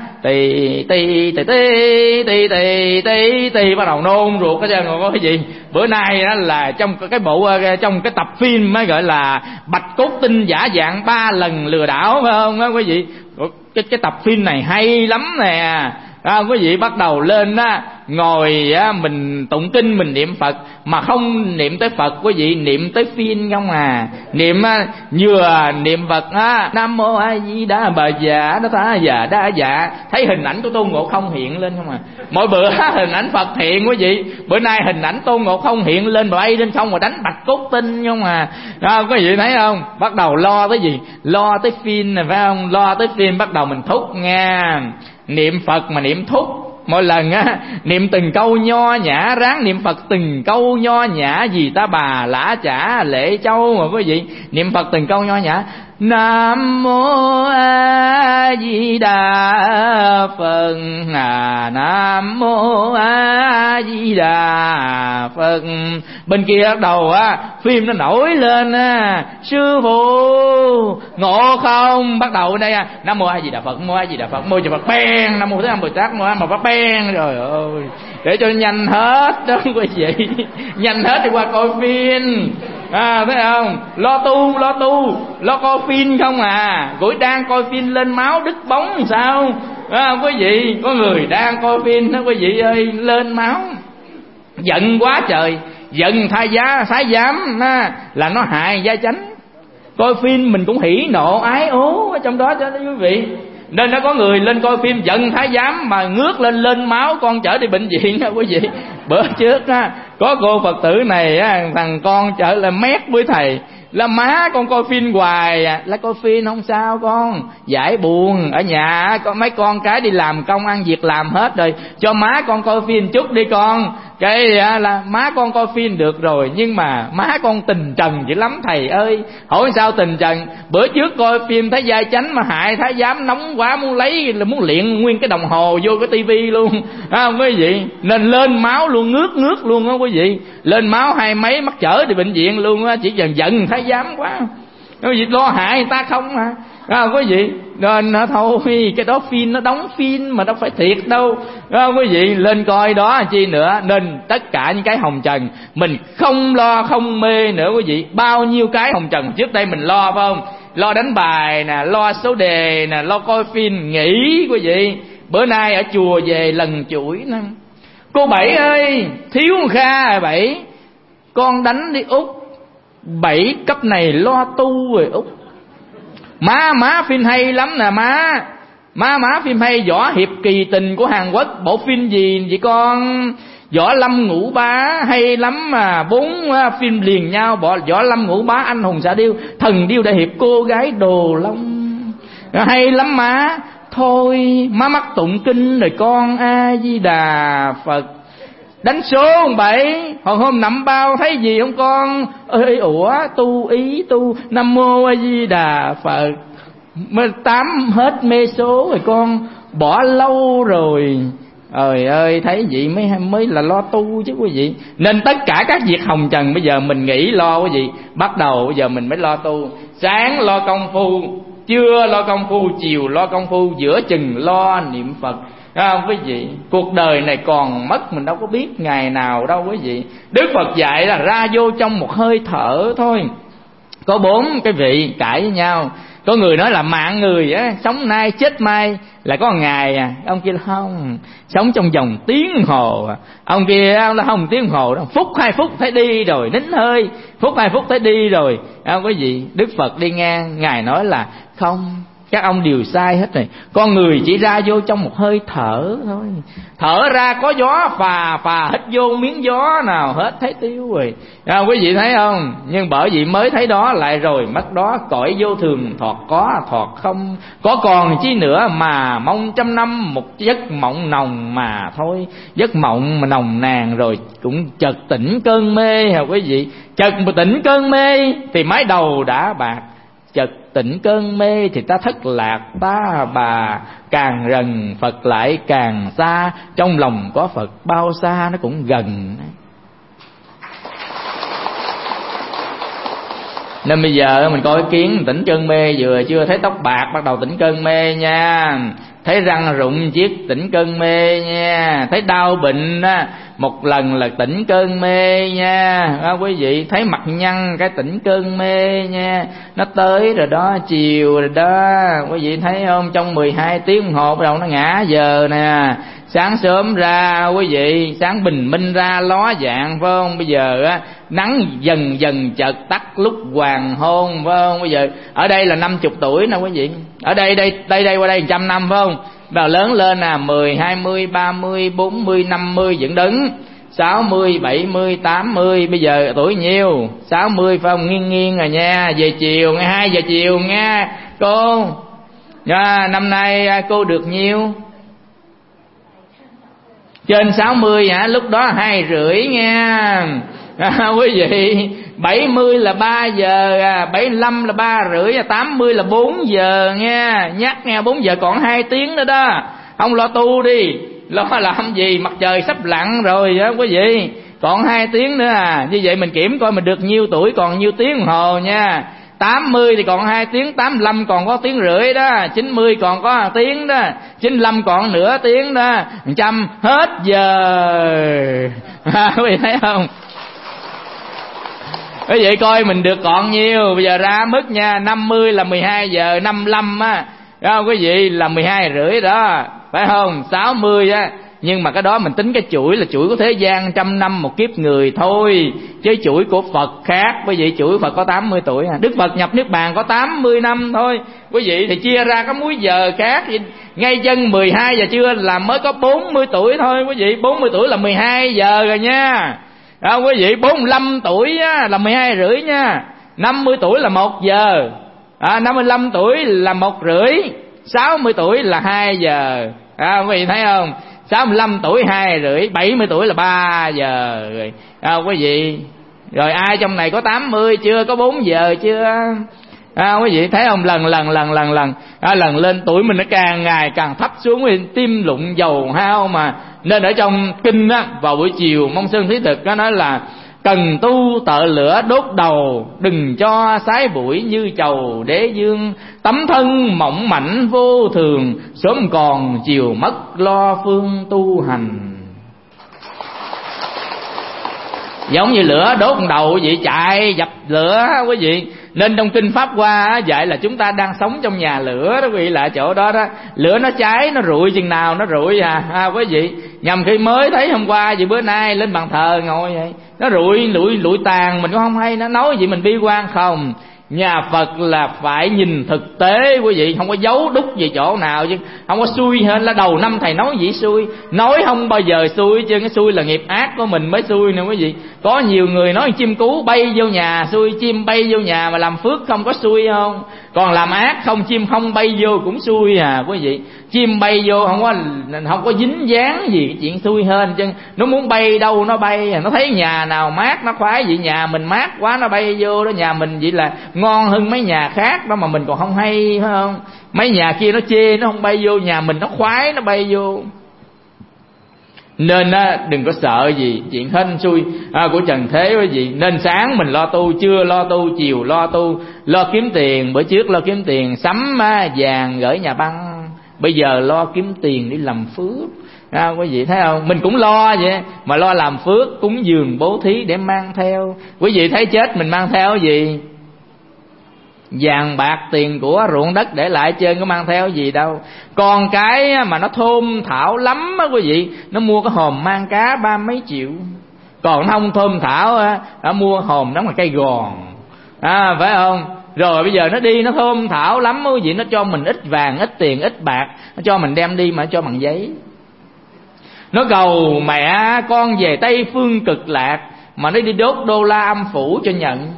tì bắt đầu nôn ruột cái chân có cái gì. Bữa nay đó là trong cái bộ trong cái tập phim mới gọi là Bạch Cốt Tinh giả dạng 3 lần lừa đảo phải không quý vị? Cái tập phim này hay lắm nè. Quý vị bắt đầu lên ngồi mình tụng kinh mình niệm Phật, mà không niệm tới Phật quý vị, niệm tới phim không à. Niệm vừa niệm Phật Nam Mô A Di Đà Bà Dạ Nó Tha Dạ Đa Dạ, thấy hình ảnh của Tôn Ngộ Không hiện lên không à. Mỗi bữa hình ảnh Phật hiện quý vị, bữa nay hình ảnh Tôn Ngộ Không hiện lên bay lên không mà đánh Bạch Cốt Tinh không à. Quý vị thấy không? Bắt đầu lo tới gì? Lo tới phim này phải không? Lo tới phim bắt đầu mình thúc nha. Niệm Phật mà niệm thúc, mỗi lần niệm từng câu nho nhã, ráng niệm Phật từng câu nho nhã. Gì ta bà lã chả lễ châu mà quý vị, niệm Phật từng câu nho nhã. Nam Mô A Di Đà Phật, Nam Mô A Di Đà Phật. Bên kia bắt đầu phim nó nổi lên sư phụ Ngộ Không bắt đầu ở đây Nam Mô A Di Đà Phật, Mô A Di Đà Phật, Mô Di Đà Phật beng, Nam Mô Thế Âm Bồ Tát, Mô A Phật beng. Trời ơi, để cho nhanh hết đó quý vị, nhanh hết thì qua coi phim. Thấy không? Lo coi phim không à. Rồi đang coi phim lên máu đứt bóng làm sao? Quý vị, có người đang coi phim đó quý vị ơi, lên máu giận quá trời, giận thái giám là nó hại gia chánh. Coi phim mình cũng hỉ nộ ái ố ở trong đó cho quý vị. Nên nó có người lên coi phim giận thái giám mà ngước lên máu, con chở đi bệnh viện đó quý vị. Bữa trước có cô Phật tử này thằng con chở là mét với thầy, Là má con coi phim hoài à. Là coi phim không sao con, giải buồn. Ở nhà có mấy con cái đi làm công ăn việc làm hết rồi, cho má con coi phim chút đi con. Cái là má con coi phim được rồi, nhưng mà má con tình trần dữ lắm thầy ơi. Hỏi sao tình trần? Bữa trước coi phim Thái Giai Chánh mà hại Thái Giám nóng quá, muốn lấy là muốn luyện nguyên cái đồng hồ vô cái tivi luôn, không quý vị? Nên lên máu luôn, ngước luôn á quý vị. Lên máu 20 mấy, mắc chở đi bệnh viện luôn á. Chỉ giận Thái Giám quá, quý vị lo hại người ta không hả? Quý vị, nên thôi cái đó phim, nó đóng phim mà đâu phải thiệt đâu. Quý vị lên coi đó chi nữa. Nên tất cả những cái hồng trần mình không lo không mê nữa quý vị. Bao nhiêu cái hồng trần trước đây mình lo phải không? Lo đánh bài nè, lo số đề nè, lo coi phim nghỉ quý vị. Bữa nay ở chùa về lần chuỗi nè, cô Bảy ơi, thiếu Kha rồi Bảy, con đánh đi Út. Bảy cấp này lo tu rồi Út. Má phim hay lắm nè má phim hay Võ Hiệp Kỳ Tình của Hàn Quốc. Bộ phim gì vậy con? Võ Lâm Ngũ Bá hay lắm mà, 4 phim liền nhau. Võ Lâm Ngũ Bá, Anh Hùng Xạ Điêu, Thần Điêu Đại Hiệp, Cô Gái Đồ Long, hay lắm má. Thôi má mắc tụng kinh rồi con. A Di Đà Phật. Đánh số 7. Hồi hôm nằm bao thấy gì không con? Ơi ủa tu ý tu Nam Mô A Di Đà Phật. 8 hết mê số rồi con, bỏ lâu rồi. Trời ơi, thấy vậy mới là lo tu chứ quý vị. Nên tất cả các việc hồng trần bây giờ mình nghĩ lo quý vị. Bắt đầu bây giờ mình mới lo tu. Sáng lo công phu, trưa lo công phu, chiều lo công phu, giữa chừng lo niệm Phật. Không quý vị, cuộc đời này còn mất mình đâu có biết ngày nào đâu quý vị. Đức Phật dạy là ra vô trong một hơi thở thôi. Có 4 cái vị cãi với nhau. Có người nói là mạng người á, sống nay chết mai là có ngày à. Ông kia là không, sống trong vòng tiếng hồ à. Ông kia là không tiếng hồ đâu, phút 2 phút thấy đi rồi, nín hơi, phút 2 phút thấy đi rồi. Không quý vị, Đức Phật đi ngang, Ngài nói là không, các ông đều sai hết rồi. Con người chỉ ra vô trong một hơi thở thôi. Thở ra có gió phà hít vô miếng gió nào hết thấy tiêu rồi. Quý vị thấy không? Nhưng bởi vì mới thấy đó lại rồi mất đó. Cõi vô thường thoạt có thoạt không, có còn chi nữa mà mong trăm năm một giấc mộng nồng mà thôi. Giấc mộng mà nồng nàn rồi cũng chợt tỉnh cơn mê hả quý vị? Chợt tỉnh cơn mê thì mái đầu đã bạc, chợt tỉnh cơn mê thì ta thất lạc ta bà. Càng gần Phật lại càng xa, trong lòng có Phật bao xa nó cũng gần. Nên bây giờ mình coi cái kiến tỉnh cơn mê, vừa chưa thấy tóc bạc bắt đầu tỉnh cơn mê nha. Thấy răng rụng chiếc tỉnh cơn mê nha. Thấy đau bệnh một lần là tỉnh cơn mê nha. Quý vị thấy mặt nhăn cái tỉnh cơn mê nha. Nó tới rồi đó, chiều rồi đó, quý vị thấy không? Trong 12 tiếng đồng hồ bắt đầu nó ngã giờ nè. Sáng sớm ra quý vị, sáng bình minh ra ló dạng phải không? Bây giờ á nắng dần dần chợt tắt lúc hoàng hôn phải không? Bây giờ ở đây là 50 tuổi nè quý vị. Ở đây qua đây 100 năm phải không? Và lớn lên là 10, 20, 30, 40, 50 vẫn đứng. 60, 70, 80, bây giờ tuổi nhiêu? 60 phải không? Nghiêng rồi nha. Về chiều ngay 2 giờ chiều nha cô. Năm nay cô được nhiêu? Trên 60 hả? Lúc đó 2,5 nha. Quý vị, 70 là 3 giờ, 75 là 3,5, 80 là 4 giờ nha. Nhắc nghe, 4 giờ còn 2 tiếng nữa đó. Không lo tu đi, lo làm gì? Mặt trời sắp lặn rồi đó quý vị. Còn 2 tiếng nữa à. Như vậy mình kiểm coi mình được nhiêu tuổi, còn nhiêu tiếng đồng hồ nha. 80 thì còn 2 tiếng, 85 còn có 1,5 tiếng đó, 90 còn có 1 tiếng đó, 95 còn nửa tiếng đó, 100 hết giờ. Quý vị thấy không? Quý vị coi mình được còn nhiêu. Bây giờ ra mức nha. 50 là 12 giờ, 55 á, quý vị là 12,5 đó, phải không? 60 á. Nhưng mà cái đó mình tính cái chuỗi là chuỗi của thế gian 100 năm một kiếp người thôi, chứ chuỗi của Phật khác. Quý vị, chuỗi Phật có 80 tuổi. Đức Phật nhập Niết Bàn có 80 năm thôi. Quý vị thì chia ra cái múi giờ khác. Ngay chân 12 giờ trưa là mới có 40 tuổi thôi. Quý vị, 40 tuổi là 12 giờ rồi nha. Quý vị, 45 tuổi á, là 12,5 nha. 50 tuổi là 1 giờ, 55 tuổi là 1 rưỡi, 60 tuổi là 2 giờ. Quý vị thấy không? 65 tuổi 2 rưỡi, 70 tuổi là 3 giờ rồi. Quý vị, rồi ai trong này có 80 chưa, có 4 giờ chưa? Quý vị thấy không? Lần lên tuổi mình nó càng ngày càng thấp xuống, tim lụng dầu hao mà. Nên ở trong kinh á, vào buổi chiều Mông Sơn Thí Thực nó nói là cần tu tợ lửa đốt đầu, đừng cho sái bụi như chầu đế dương. Tấm thân mỏng mảnh vô thường, sớm còn chiều mất lo phương tu hành. Giống như lửa đốt đầu vậy, chạy dập lửa quý vị. Nên trong kinh Pháp Hoa dạy là chúng ta đang sống trong nhà lửa đó quý vị, là chỗ đó đó. Lửa nó cháy, nó rụi chừng nào nó rụi quý vị. Nhằm khi mới thấy hôm qua vậy, bữa nay lên bàn thờ ngồi vậy, nó lụi tàn, mình cũng không hay. Nó nói gì mình bi quan không. Nhà Phật là phải nhìn thực tế quý vị, không có giấu đúc gì chỗ nào chứ, không có xui hơn. Là đầu năm thầy nói gì xui, nói không bao giờ xui chứ, cái xui là nghiệp ác của mình mới xui nè quý vị. Có nhiều người nói chim cú bay vô nhà xui, chim bay vô nhà mà làm phước không có xui không? Còn làm ác không, chim không bay vô cũng xui quý vị. Chim bay vô không có dính dáng gì cái chuyện xui hơn chứ. Nó muốn bay đâu nó bay, nó thấy nhà nào mát nó khoái vậy, nhà mình mát quá nó bay vô đó. Nhà mình vậy là ngon hơn mấy nhà khác đó mà mình còn không hay, phải không? Mấy nhà kia nó chê nó không bay vô, nhà mình nó khoái nó bay vô. Nên đừng có sợ gì chuyện hên xui của trần thế quý vị. Nên sáng mình lo tu, trưa lo tu, chiều lo tu, lo kiếm tiền. Bữa trước lo kiếm tiền sắm vàng gửi nhà băng, bây giờ lo kiếm tiền đi làm phước. Quý vị thấy không? Mình cũng lo vậy, mà lo làm phước, cúng dường bố thí để mang theo. Quý vị thấy chết mình mang theo cái gì? Vàng bạc tiền của ruộng đất để lại trên, có mang theo gì đâu. Còn cái mà nó thơm thảo lắm á quý vị, nó mua cái hòm mang cá 30 mấy triệu. Còn nó không thơm thảo nó mua hòm đó là cây gòn, phải không? Rồi bây giờ nó đi nó thơm thảo lắm quý vị, nó cho mình ít vàng, ít tiền, ít bạc, nó cho mình đem đi mà nó cho bằng giấy. Nó cầu mẹ con về Tây Phương Cực Lạc mà nó đi đốt đô la âm phủ cho nhận.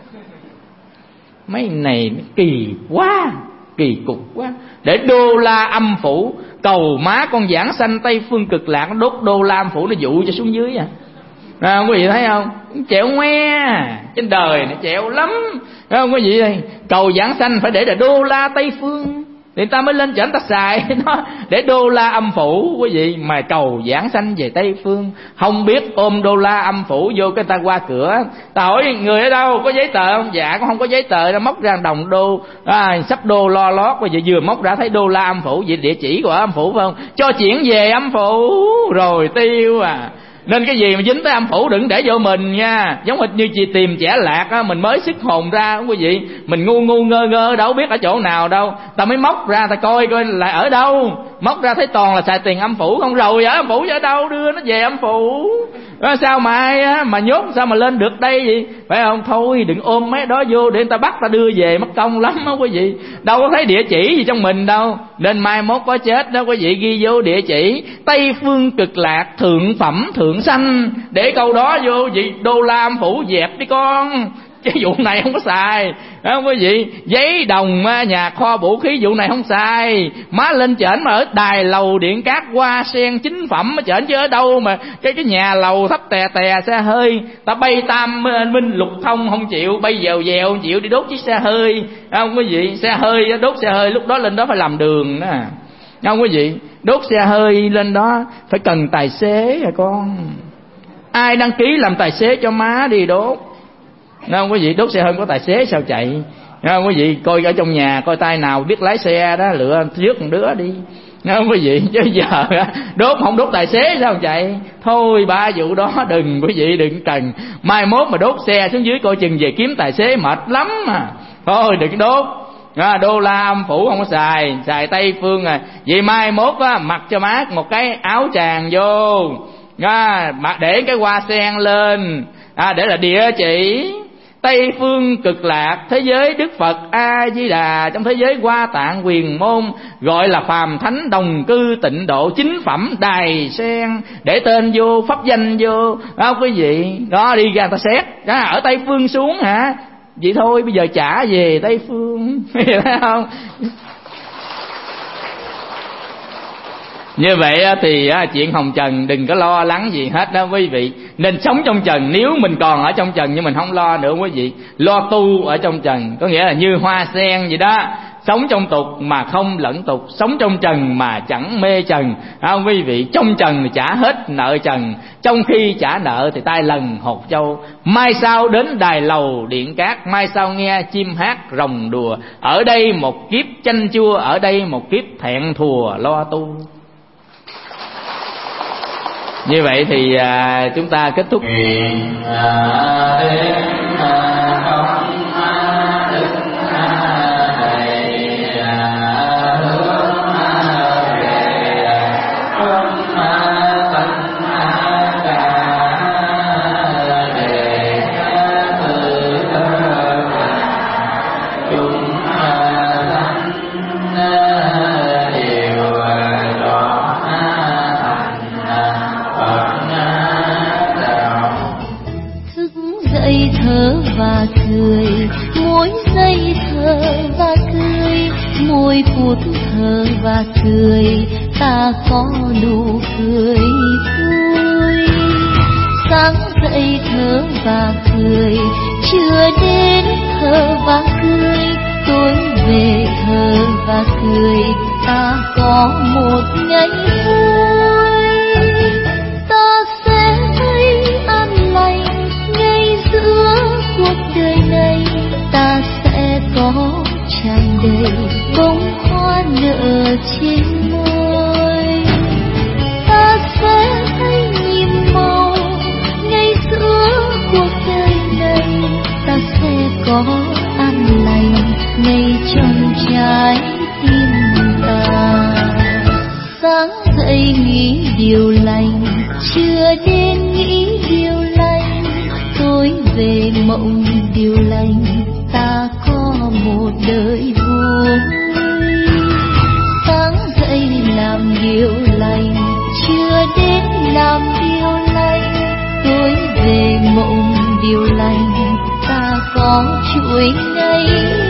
Mấy này nó kỳ quá, kỳ cục quá. Để đô la âm phủ, cầu má con giảng sanh Tây Phương Cực Lạc, nó đốt đô la âm phủ, nó dụ cho xuống dưới quý vị thấy không? Chẹo ngoe, trên đời nó chẹo lắm, thấy không quý vị ơi? Cầu giảng sanh phải để là đô la Tây Phương thì người ta mới lên chợ người ta xài nó, để đô la âm phủ quý vị. Mà cầu giảng sanh về Tây Phương, không biết ôm đô la âm phủ vô cái ta qua cửa, ta hỏi người ở đâu, có giấy tờ không? Dạ cũng không có giấy tờ. Nó móc ra đồng đô, sắp đô lo lót quý vị, vừa móc ra thấy đô la âm phủ, vậy địa chỉ của âm phủ phải không? Cho chuyển về âm phủ rồi tiêu Nên cái gì mà dính tới âm phủ đừng để vô mình nha. Giống như chị tìm trẻ lạc mình mới xuất hồn ra quý vị, mình ngu ngơ đâu biết ở chỗ nào đâu, ta mới móc ra ta coi là ở đâu. Móc ra thấy toàn là xài tiền âm phủ không, rồi ở âm phủ ở đâu, đưa nó về âm phủ. Sao mà ai mà nhốt, sao mà lên được đây vậy, phải không? Thôi đừng ôm mấy đó vô để người ta bắt ta đưa về, mất công lắm đó quý vị. Đâu có thấy địa chỉ gì trong mình đâu. Nên mai mốt có chết đó quý vị, ghi vô địa chỉ Tây Phương Cực Lạc thượng phẩm thượng sanh, để câu đó vô vậy, đô la âm phủ dẹp đi con. Cái vụ này không có xài, phải không quý vị? Giấy đồng nhà kho vũ khí vụ này không xài. Má lên trển mà ở đài lầu điện cát hoa sen chính phẩm ở trển, chứ ở đâu mà cái nhà lầu thấp tè xe hơi. Ta bay tam minh lục thông không chịu, bay dèo không chịu, đi đốt chiếc xe hơi, không quý vị? Xe hơi, đốt xe hơi lúc đó lên đó phải làm đường đó, không quý vị? Đốt xe hơi lên đó phải cần tài xế con. Ai đăng ký làm tài xế cho má đi đốt, không quý vị? Đốt xe hơi có tài xế sao chạy, không quý vị? Coi ở trong nhà coi tay nào biết lái xe đó, lựa trước một đứa đi, không quý vị? Chứ giờ đốt không đốt tài xế sao chạy. Thôi ba vụ đó đừng quý vị, đừng cần. Mai mốt mà đốt xe xuống dưới coi chừng về kiếm tài xế mệt lắm thôi đừng đốt. Đô la âm phủ không có xài, xài Tây Phương Vậy mai mốt mặc cho má một cái áo tràng vô, để cái hoa sen lên, để là địa chỉ Tây Phương Cực Lạc, thế giới Đức Phật A Di Đà, trong thế giới Hoa Tạng Huyền Môn, gọi là phàm thánh đồng cư tịnh độ chính phẩm đài sen, để tên vô, pháp danh vô, quý vị. Đó đi ra ta xét, ở Tây Phương xuống vậy thôi, bây giờ trả về Tây Phương. Thấy không? Như vậy thì chuyện hồng trần đừng có lo lắng gì hết đó quý vị. Nên sống trong trần, nếu mình còn ở trong trần nhưng mình không lo nữa quý vị. Lo tu ở trong trần, có nghĩa là như hoa sen vậy đó. Sống trong tục mà không lẫn tục, sống trong trần mà chẳng mê trần. Quý vị, trong trần thì trả hết nợ trần, trong khi trả nợ thì tay lần hột châu. Mai sau đến đài lầu điện cát, mai sau nghe chim hát rồng đùa. Ở đây một kiếp chanh chua, ở đây một kiếp thẹn thùa lo tu. Như vậy thì chúng ta kết thúc. Và cười, mỗi giây thơ và cười, mỗi phút thơ và cười, ta có nụ cười vui. Sáng dậy thơ và cười, chưa đến thơ và cười, tối về thơ và cười, ta có một ngày vui. Ta sẽ thấy an lành ngay giữa cuộc đời này, ta sẽ có tràn đầy bông hoa nở trên môi. Ta sẽ thấy nhiệm màu ngay giữa cuộc đời này, ta sẽ có an lành ngay trong trái tim ta. Sáng dậy nghĩ điều lành, chưa đến nghĩ điều lành, tối về mộng điều lành, ta có một đời vui. Sáng dậy làm điều lành, chưa đến làm điều lành, tối về mộng điều lành, ta có chuỗi ngày